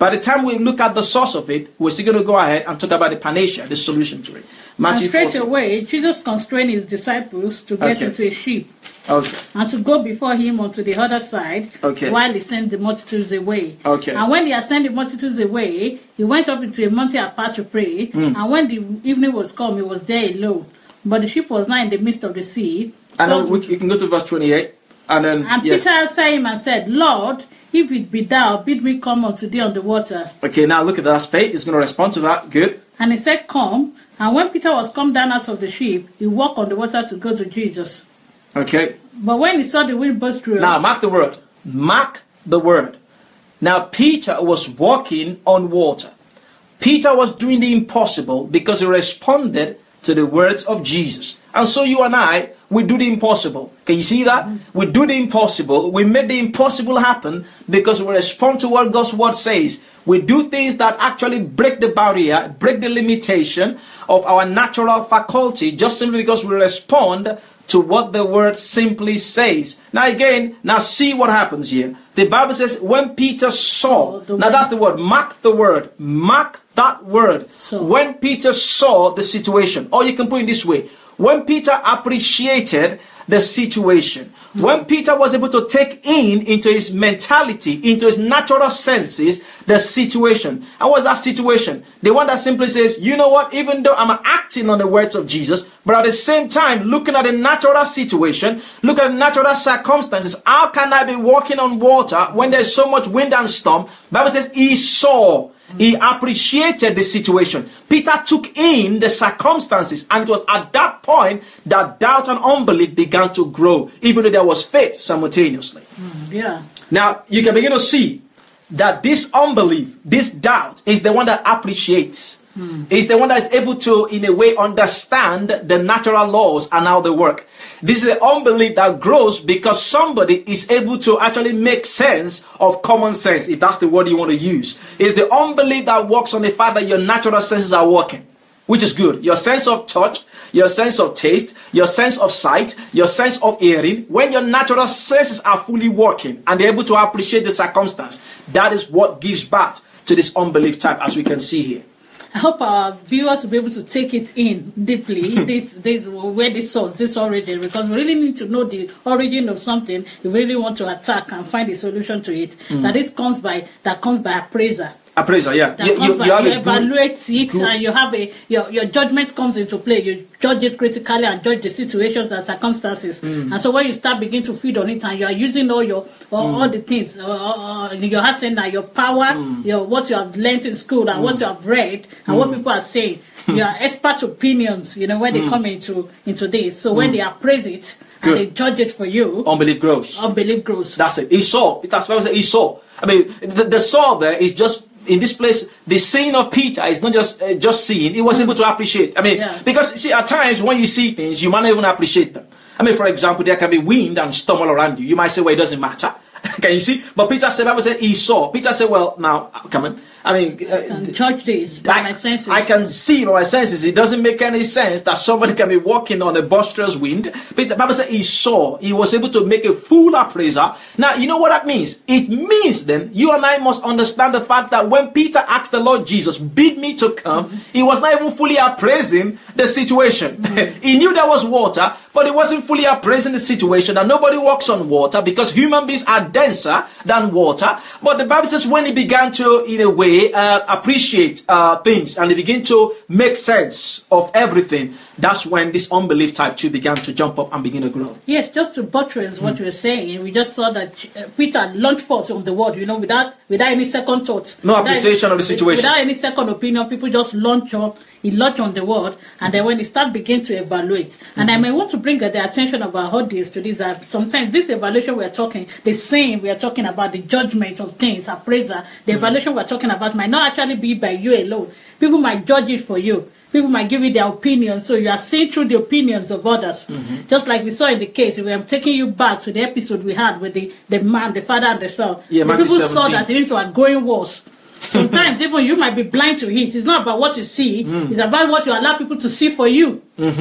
By the time we look at the source of it, we're still going to go ahead and talk about the panacea, the solution to it. Matthew and straight fourteen. away, Jesus constrained his disciples to get Okay. into a ship Okay. and to go before him onto the other side Okay. while he sent the multitudes away. Okay. And when he had sent the multitudes away, he went up into a mountain apart to pray. Mm. And when the evening was come, he was there alone. But the ship was now in the midst of the sea. And then Thus- we, we can go to verse twenty-eight. And then, and yeah. Peter answered him and said, Lord, if it be thou, bid me come unto thee on the water. Okay, now look at that. Faith is going to respond to that. Good. And he said, Come. And when Peter was come down out of the ship, he walked on the water to go to Jesus. Okay. But when he saw the wind boisterous, Now, mark the word. Mark the word. Now, Peter was walking on water. Peter was doing the impossible because he responded to the words of Jesus. And so you and I, we do the impossible. Can you see that? Mm-hmm. We do the impossible. We make the impossible happen because we respond to what God's word says. We do things that actually break the barrier, break the limitation of our natural faculty, just simply because we respond to what the word simply says. Now again, now see what happens here. The Bible says when Peter saw, oh, now that's the word, mark the word, mark that word. So. When Peter saw the situation, or you can put it this way, when Peter appreciated the situation, when Peter was able to take in into his mentality, into his natural senses, the situation. And what's that situation? The one that simply says, you know what, even though I'm acting on the words of Jesus, but at the same time, looking at the natural situation, look at the natural circumstances, how can I be walking on water when there's so much wind and storm? The Bible says he saw. He appreciated the situation. Peter took in the circumstances, and it was at that point that doubt and unbelief began to grow, even though there was faith simultaneously. Mm, yeah. Now, you can begin to see that this unbelief, this doubt, is the one that appreciates. Mm. Is the one that is able to, in a way, understand the natural laws and how they work. This is the unbelief that grows because somebody is able to actually make sense of common sense, if that's the word you want to use. It's the unbelief that works on the fact that your natural senses are working, which is good. Your sense of touch, your sense of taste, your sense of sight, your sense of hearing, when your natural senses are fully working and they're able to appreciate the circumstance, that is what gives birth to this unbelief type, as we can see here. I hope our viewers will be able to take it in deeply, this, this, where this source, this origin, because we really need to know the origin of something if we really want to attack and find a solution to it. Mm. That it comes by, that comes by appraiser. Appraiser, yeah. That You, comes you, by, you, have you a evaluate good, it good. and you have a, your, your judgment comes into play. You judge it critically and judge the situations and circumstances. Mm. And so when you start begin to feed on it and you are using all your, all, mm. all the things, uh, uh, your arsenal, your power, mm. your, what you have learned in school and mm. what you have read and mm. what people are saying, your expert opinions, you know, when they mm. come into, into this. So mm. when they appraise it, Good. and they judge it for you, unbelief grows. Unbelief grows. That's it. He saw. That's what I said. He saw. I mean, the, the saw there is just in this place. The seeing of Peter is not just uh, just seeing. He was mm. able to appreciate. I mean, yeah. because see, at times when you see things, you might not even appreciate them. I mean, for example, there can be wind and storm all around you. You might say, well, it doesn't matter. Can you see? But Peter said, Bible said he saw. Peter said, well, now, come on. I mean, uh, I can judge this by I, my senses. I can see by my senses. It doesn't make any sense that somebody can be walking on a boisterous wind. But the Bible said he saw. He was able to make a full appraiser. Now, you know what that means? It means then, you and I must understand the fact that when Peter asked the Lord Jesus, bid me to come, mm-hmm. he was not even fully appraising the situation. Mm-hmm. He knew there was water, but he wasn't fully appraising the situation, that nobody walks on water because human beings are denser than water. But the Bible says when he began to, in a way, Uh, appreciate uh, things and they begin to make sense of everything, that's when this unbelief type two began to jump up and begin to grow. Yes, just to buttress what mm. you were saying, we just saw that uh, Peter launched forth on the word, you know, without without any second thought. No without, appreciation of the situation. Without any second opinion, people just launch on, he launched on the word, and then when he start begin to evaluate. And mm-hmm. I may want to bring uh, the attention of our audience to this, that sometimes this evaluation we are talking, the same we are talking about, the judgment of things, appraiser, the mm-hmm. evaluation we are talking about might not actually be by you alone. People might judge it for you. People might give you their opinion, so you are seeing through the opinions of others. Mm-hmm. Just like we saw in the case, we are taking you back to the episode we had with the, the man, the father and the son. Yeah, the people seventeen. saw that things were going worse. Sometimes even you might be blind to it. It's not about what you see. Mm. It's about what you allow people to see for you. Mm-hmm.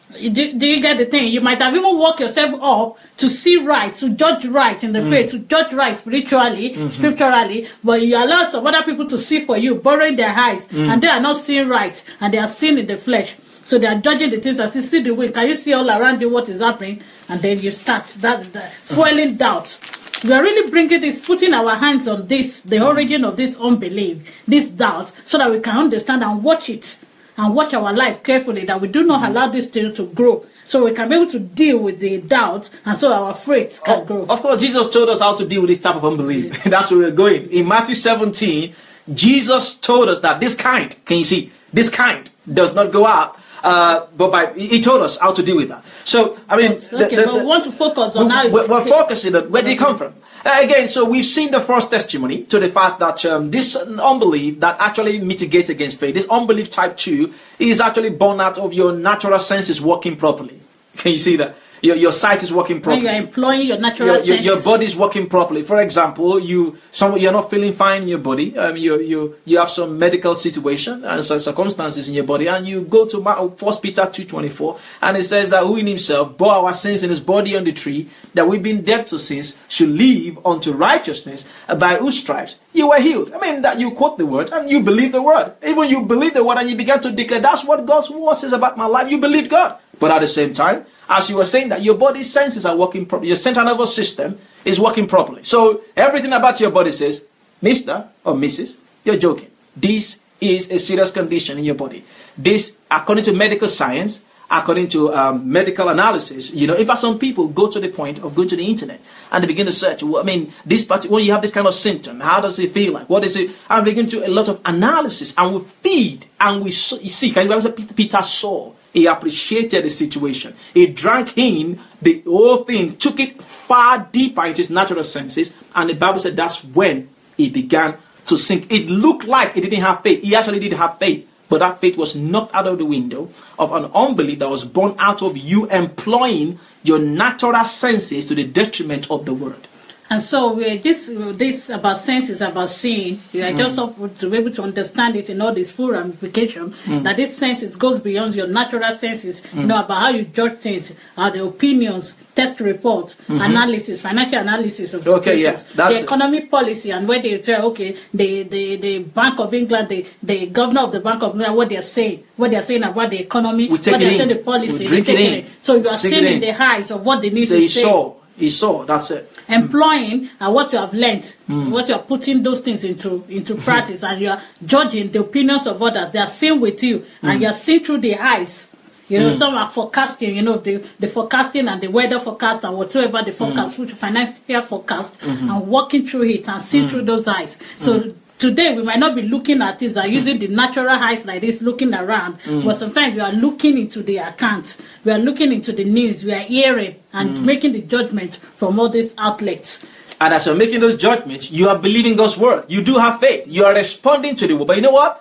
Do, do you get the thing? You might have even worked yourself up to see right, to judge right in the mm. faith, to judge right spiritually, mm-hmm. scripturally, but you allow some other people to see for you, borrowing their eyes, mm. and they are not seeing right, and they are seeing in the flesh. So they are judging the things as you see the wind. Can you see all around you what is happening? And then you start that, that fueling doubt. We are really bringing this, putting our hands on this, the origin of this unbelief, this doubt, so that we can understand and watch it. And watch our life carefully, that we do not allow this thing to grow, so we can be able to deal with the doubt, and so our faith can oh, grow. Of course, Jesus told us how to deal with this type of unbelief. That's where we're going. In Matthew seventeen, Jesus told us that this kind, can you see, this kind does not go out. Uh, but by he told us how to deal with that. So I mean, okay, the, the, but we want to focus on how we're, we're focusing on where did it come from. Uh, again, so we've seen the first testimony to the fact that um, this unbelief that actually mitigates against faith, this unbelief type two, is actually born out of your natural senses working properly. Can you see that? Your, your sight is working properly. When you are employing your natural your, senses. Your, your body is working properly. For example, you some you're not feeling fine in your body. Um, you you you have some medical situation and some circumstances in your body, and you go to First Peter two twenty four, and it says that who in himself bore our sins in his body on the tree, that we've been dead to sins, should live unto righteousness, by whose stripes you were healed. I mean that you quote the word and you believe the word. Even you believe the word and you began to declare that's what God's word says about my life. You believe God, but at the same time, as you were saying that your body's senses are working properly, your central nervous system is working properly. So everything about your body says, Mister or Missus, you're joking. This is a serious condition in your body. This, according to medical science, according to um, medical analysis, you know, in fact, some people go to the point of going to the internet and they begin to search. I mean, this part, when you have this kind of symptom, how does it feel like? What is it? And begin to do a lot of analysis, and we feed and we see. Can you remember Peter saw? He appreciated the situation. He drank in the whole thing, took it far deeper into his natural senses, and the Bible said that's when he began to sink. It looked like he didn't have faith. He actually did have faith, but that faith was knocked out of the window of an unbelief that was born out of you employing your natural senses to the detriment of the word. And so we this this about sense is about seeing. You are mm. just up to be able to understand it in all this full ramification. Mm. That this senses goes beyond your natural senses. Mm. You know, about how you judge things, how the opinions, test reports, mm-hmm. analysis, financial analysis of okay, yes, the economic policy, and where they say, okay, the, the, the Bank of England, the, the governor of the Bank of England, what they are saying, what they are saying about the economy, what they are saying the policy, we drink it in. It. So you are seeing in the highs of what they need so to say. Saw. He saw, that's it. Employing and what you have learned, mm. what you are putting those things into into practice, and you are judging the opinions of others. They are seeing with you, mm. and you are seeing through the eyes. You know, mm. some are forecasting, you know, the, the forecasting and the weather forecast and whatsoever the forecast, mm. financial forecast, mm-hmm. and walking through it and seeing mm. through those eyes. So mm. today we might not be looking at this and using the natural eyes like this, looking around, mm. but sometimes we are looking into the accounts, we are looking into the news, we are hearing and mm. making the judgment from all these outlets. And as you're making those judgments, you are believing God's word. You do have faith. You are responding to the word. But you know what?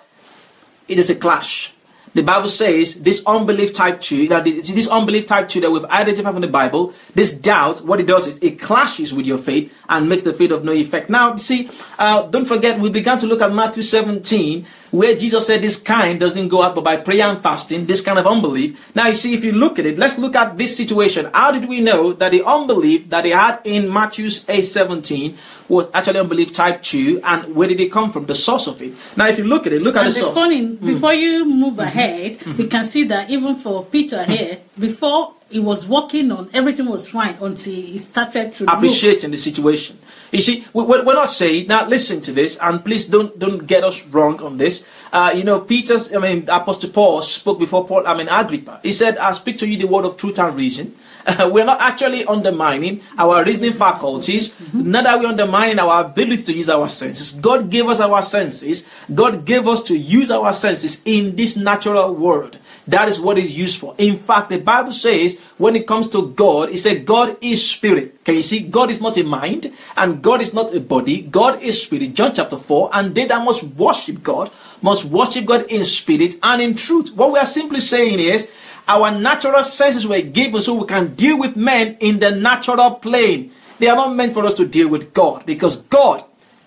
It is a clash. The Bible says this unbelief type two, that this unbelief type two that we've identified from the Bible, this doubt, what it does is it clashes with your faith and makes the faith of no effect. Now, you see, uh, don't forget, we began to look at Matthew seventeen, where Jesus said this kind doesn't go out but by prayer and fasting, this kind of unbelief. Now, you see, if you look at it, let's look at this situation. How did we know that the unbelief that they had in Matthew eight seventeen was actually unbelief type two, and where did it come from? The source of it. Now, if you look at it, look at and the source. Funny, mm. Before you move mm-hmm. ahead, mm-hmm. we can see that even for Peter here, before he was working on, everything was fine until he started to appreciating look. the situation. You see, we're not saying, now listen to this, and please don't don't get us wrong on this. Uh, you know, Peter's, I mean, Apostle Paul spoke before Paul, I mean, Agrippa. He said, I speak to you the word of truth and reason. Uh, we're not actually undermining our reasoning faculties, mm-hmm. neither are we undermining our ability to use our senses. God gave us our senses. God gave us to use our senses in this natural world. That is what is used for. In fact, the Bible says when it comes to God, it said God is spirit. Can you see? God is not a mind and God is not a body. God is spirit. John chapter four. And they that must worship God must worship God in spirit and in truth. What we are simply saying is our natural senses were given so we can deal with men in the natural plane. They are not meant for us to deal with God, because God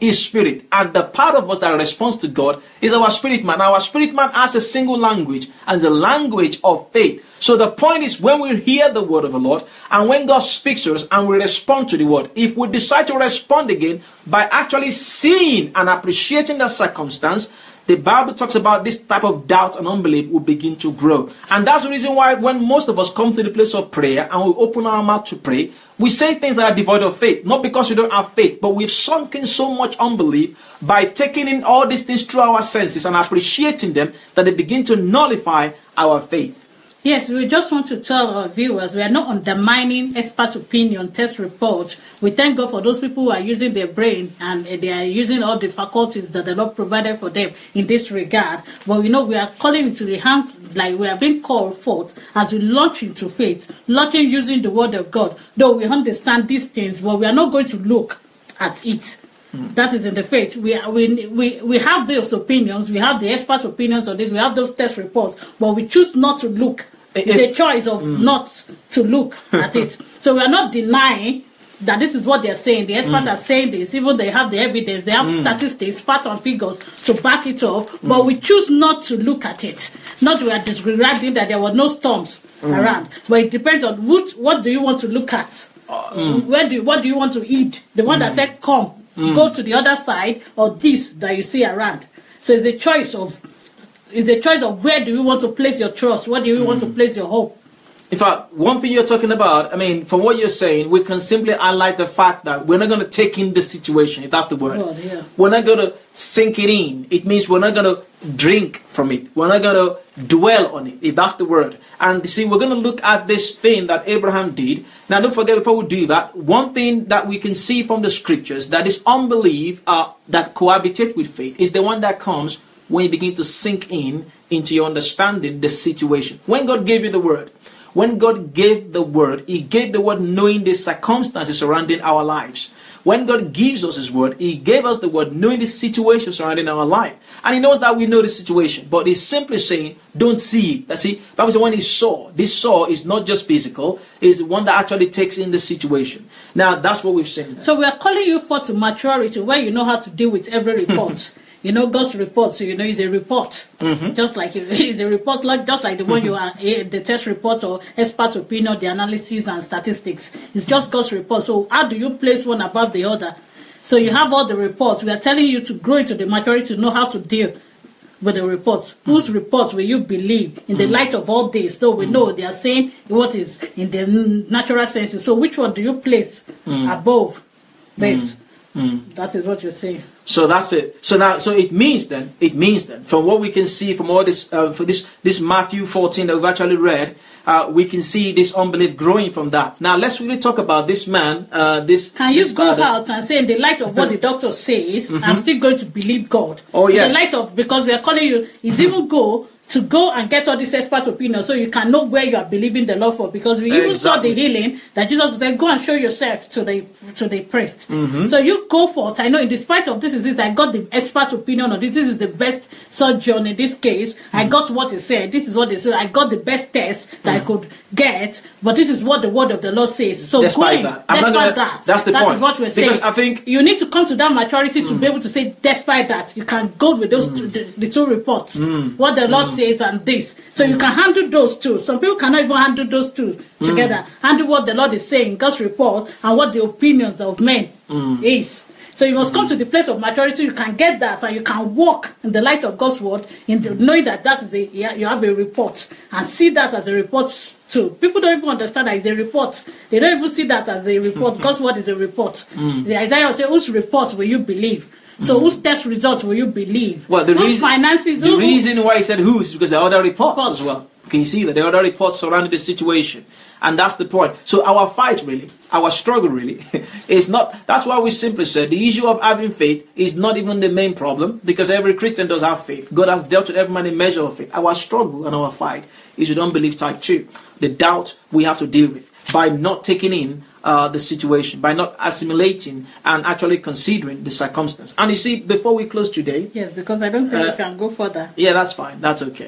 is spirit. And the part of us that responds to God is our spirit man. Our spirit man has a single language, and the language of faith. So the point is, when we hear the word of the Lord, and when God speaks to us and we respond to the word, if we decide to respond again by actually seeing and appreciating the circumstance, the Bible talks about this type of doubt and unbelief will begin to grow. And that's the reason why when most of us come to the place of prayer and we open our mouth to pray, we say things that are devoid of faith. Not because we don't have faith, but we've sunk in so much unbelief by taking in all these things through our senses and appreciating them that they begin to nullify our faith. Yes, we just want to tell our viewers we are not undermining expert opinion, test reports. We thank God for those people who are using their brain and they are using all the faculties that the Lord provided for them in this regard. But we know we are calling into the hands, like we are being called forth as we launch into faith, launching using the word of God. Though we understand these things, but we are not going to look at it. Mm. That is in the faith. We, are, we we we have those opinions, we have the expert opinions on this, we have those test reports, but we choose not to look. It's a choice of mm. not to look at it. So we are not denying that this is what they are saying. The experts mm. are saying this, even they have the evidence, they have mm. statistics, facts and figures to back it up, mm. but we choose not to look at it. Not we are disregarding that there were no storms mm. around, but it depends on what, what do you want to look at. Mm. Where do you, what do you want to eat? The one mm. that said, come, mm. go to the other side, or this that you see around. So it's a choice of It's a choice of where do you want to place your trust, where do you mm. want to place your hope. In fact, one thing you're talking about, I mean, from what you're saying, we can simply highlight the fact that we're not going to take in the situation, if that's the word. God, yeah. We're not going to sink it in. It means we're not going to drink from it. We're not going to dwell on it, if that's the word. And see, we're going to look at this thing that Abraham did. Now, don't forget, before we do that, one thing that we can see from the scriptures, that is unbelief uh, that cohabitates with faith, is the one that comes when you begin to sink in into your understanding the situation. When God gave you the word, when God gave the word, He gave the word knowing the circumstances surrounding our lives. When God gives us His word, He gave us the word knowing the situation surrounding our life. And He knows that we know the situation, but He's simply saying, don't see it. That's see, Bible says when He saw, this saw is not just physical, it's one that actually takes in the situation. Now, that's what we've seen. So we are calling you for to maturity, where you know how to deal with every report. You know, God's report, so you know, it's a report. Mm-hmm. Just like it's a report, like just like the one you are, the test report or expert opinion, the analysis and statistics. It's just God's report. So how do you place one above the other? So you have all the reports. We are telling you to grow into the maturity to know how to deal with the reports. Mm-hmm. Whose reports will you believe in the mm-hmm. light of all this? Though we mm-hmm. know they are saying what is in the natural senses. So which one do you place mm-hmm. above this? Mm-hmm. That is what you're saying. So that's it. So now, so it means then, it means then, from what we can see from all this, uh, for this, this Matthew fourteen that we've actually read, uh, we can see this unbelief growing from that. Now, let's really talk about this man. Uh, this can you this go father. out and say, in the light of what the doctor says, mm-hmm. I'm still going to believe God. Oh yes. In the light of, because we are calling you, is mm-hmm. even go to go and get all these expert opinions so you can know where you are believing the Lord for. Because we even exactly. saw the healing that Jesus said, go and show yourself to the to the priest. Mm-hmm. So you go forth. I know in despite of this is it, I got the expert opinion on this. This is the best surgeon in this case. Mm-hmm. I got what he said. This is what they said. I got the best test that mm-hmm. I could get. But this is what the word of the Lord says. So despite going, that, I'm despite not gonna, that, that's the that point. Is what we're because saying. I think you need to come to that maturity to mm-hmm. be able to say, despite that, you can go with those mm-hmm. two, the, the two reports. Mm-hmm. What the Lord mm-hmm. says and this. So mm. you can handle those two. Some people cannot even handle those two mm. together. Handle what the Lord is saying, God's report, and what the opinions of men mm. is. So you must mm. come to the place of maturity. You can get that, and you can walk in the light of God's word, in the, knowing that that is a, you have a report, and see that as a report too. People don't even understand that it's a report. They don't even see that as a report. God's word is a report. Mm. The Isaiah says, whose report will you believe? So mm-hmm. whose test results will you believe? Well, the, whose reason, finances, the who, reason why he said whose is because there are other reports, reports as well. Can you see that there are other reports surrounding the situation? And that's the point. So our fight really, our struggle really, is not, that's why we simply said the issue of having faith is not even the main problem, because every Christian does have faith. God has dealt with every man in measure of faith. Our struggle and our fight is with unbelief type two. The doubt we have to deal with by not taking in Uh, the situation, by not assimilating and actually considering the circumstance. And you see, before we close today... Yes, because I don't think uh, we can go further. Yeah, that's fine. That's okay.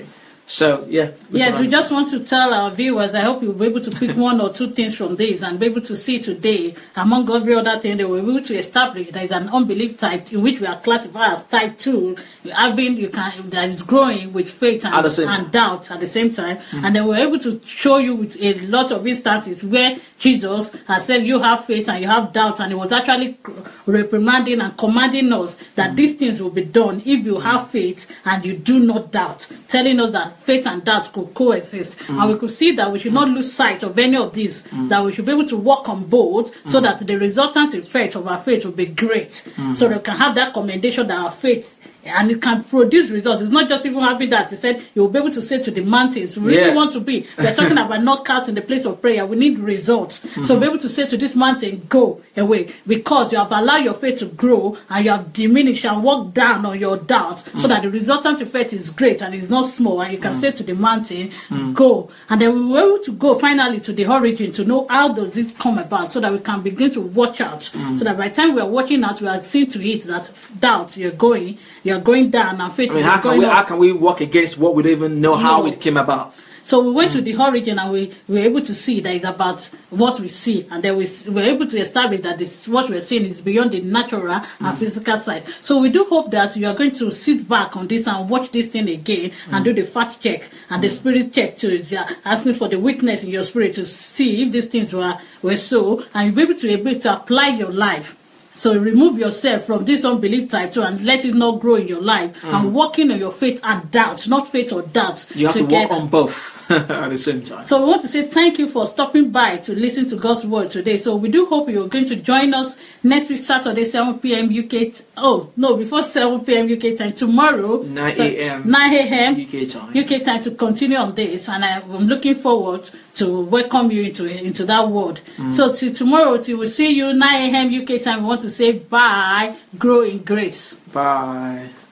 So, yeah. We yes, we just want to tell our viewers, I hope you'll be able to pick one or two things from this and be able to see today, among every other thing, they will be able to establish there is an unbelief type in which we are classified as type two, having you can that is growing with faith and, and doubt at the same time. Mm-hmm. And then we're able to show you with a lot of instances where Jesus has said you have faith and you have doubt, and he was actually reprimanding and commanding us that mm-hmm. these things will be done if you mm-hmm. have faith and you do not doubt, telling us that faith and doubt could coexist. Mm. And we could see that we should not lose sight of any of these, mm. that we should be able to work on both mm. so that the resultant effect of our faith will be great. Mm. So that we can have that commendation that our faith, and it can produce results. It's not just even having that. He said you will be able to say to the mountains, we really yeah. want to be. We're talking about knockout in the place of prayer. We need results. Mm-hmm. So we'll be able to say to this mountain, go away, because you have allowed your faith to grow and you have diminished and walked down on your doubt, mm-hmm. so that the resultant effect is great and it's not small. And you can mm-hmm. say to the mountain, mm-hmm. go. And then we were able to go finally to the origin to know how does it come about, so that we can begin to watch out. Mm-hmm. So that by the time we are watching out, we are seeing to it that doubt, you're going, you're going down, and faith I mean, is how can going we, up. How can we work against what we don't even know how no. it came about? So we went mm. to the origin, and we, we were able to see that it's about what we see, and then we were able to establish that this what we're seeing is beyond the natural mm. and physical side. So we do hope that you are going to sit back on this and watch this thing again mm. and do the fact check and mm. the spirit check, to uh, asking for the weakness in your spirit to see if these things were, were so, and you'll be able to, able to apply your life. So remove yourself from this unbelief type two and let it not grow in your life, mm. and working on your faith and doubt, not faith or doubt. You have together. to work on both at the same time. So we want to say thank you for stopping by to listen to God's word today. So we do hope you're going to join us next week, Saturday, seven p.m. U K. T- oh, no, before seven p.m. U K time. Tomorrow, nine a.m. nine a.m. U K time. U K time to continue on this. And I, I'm looking forward to welcome you into into that word. Mm. So till tomorrow, till we see you nine a.m. U K time, we want to say bye, grow in grace. Bye.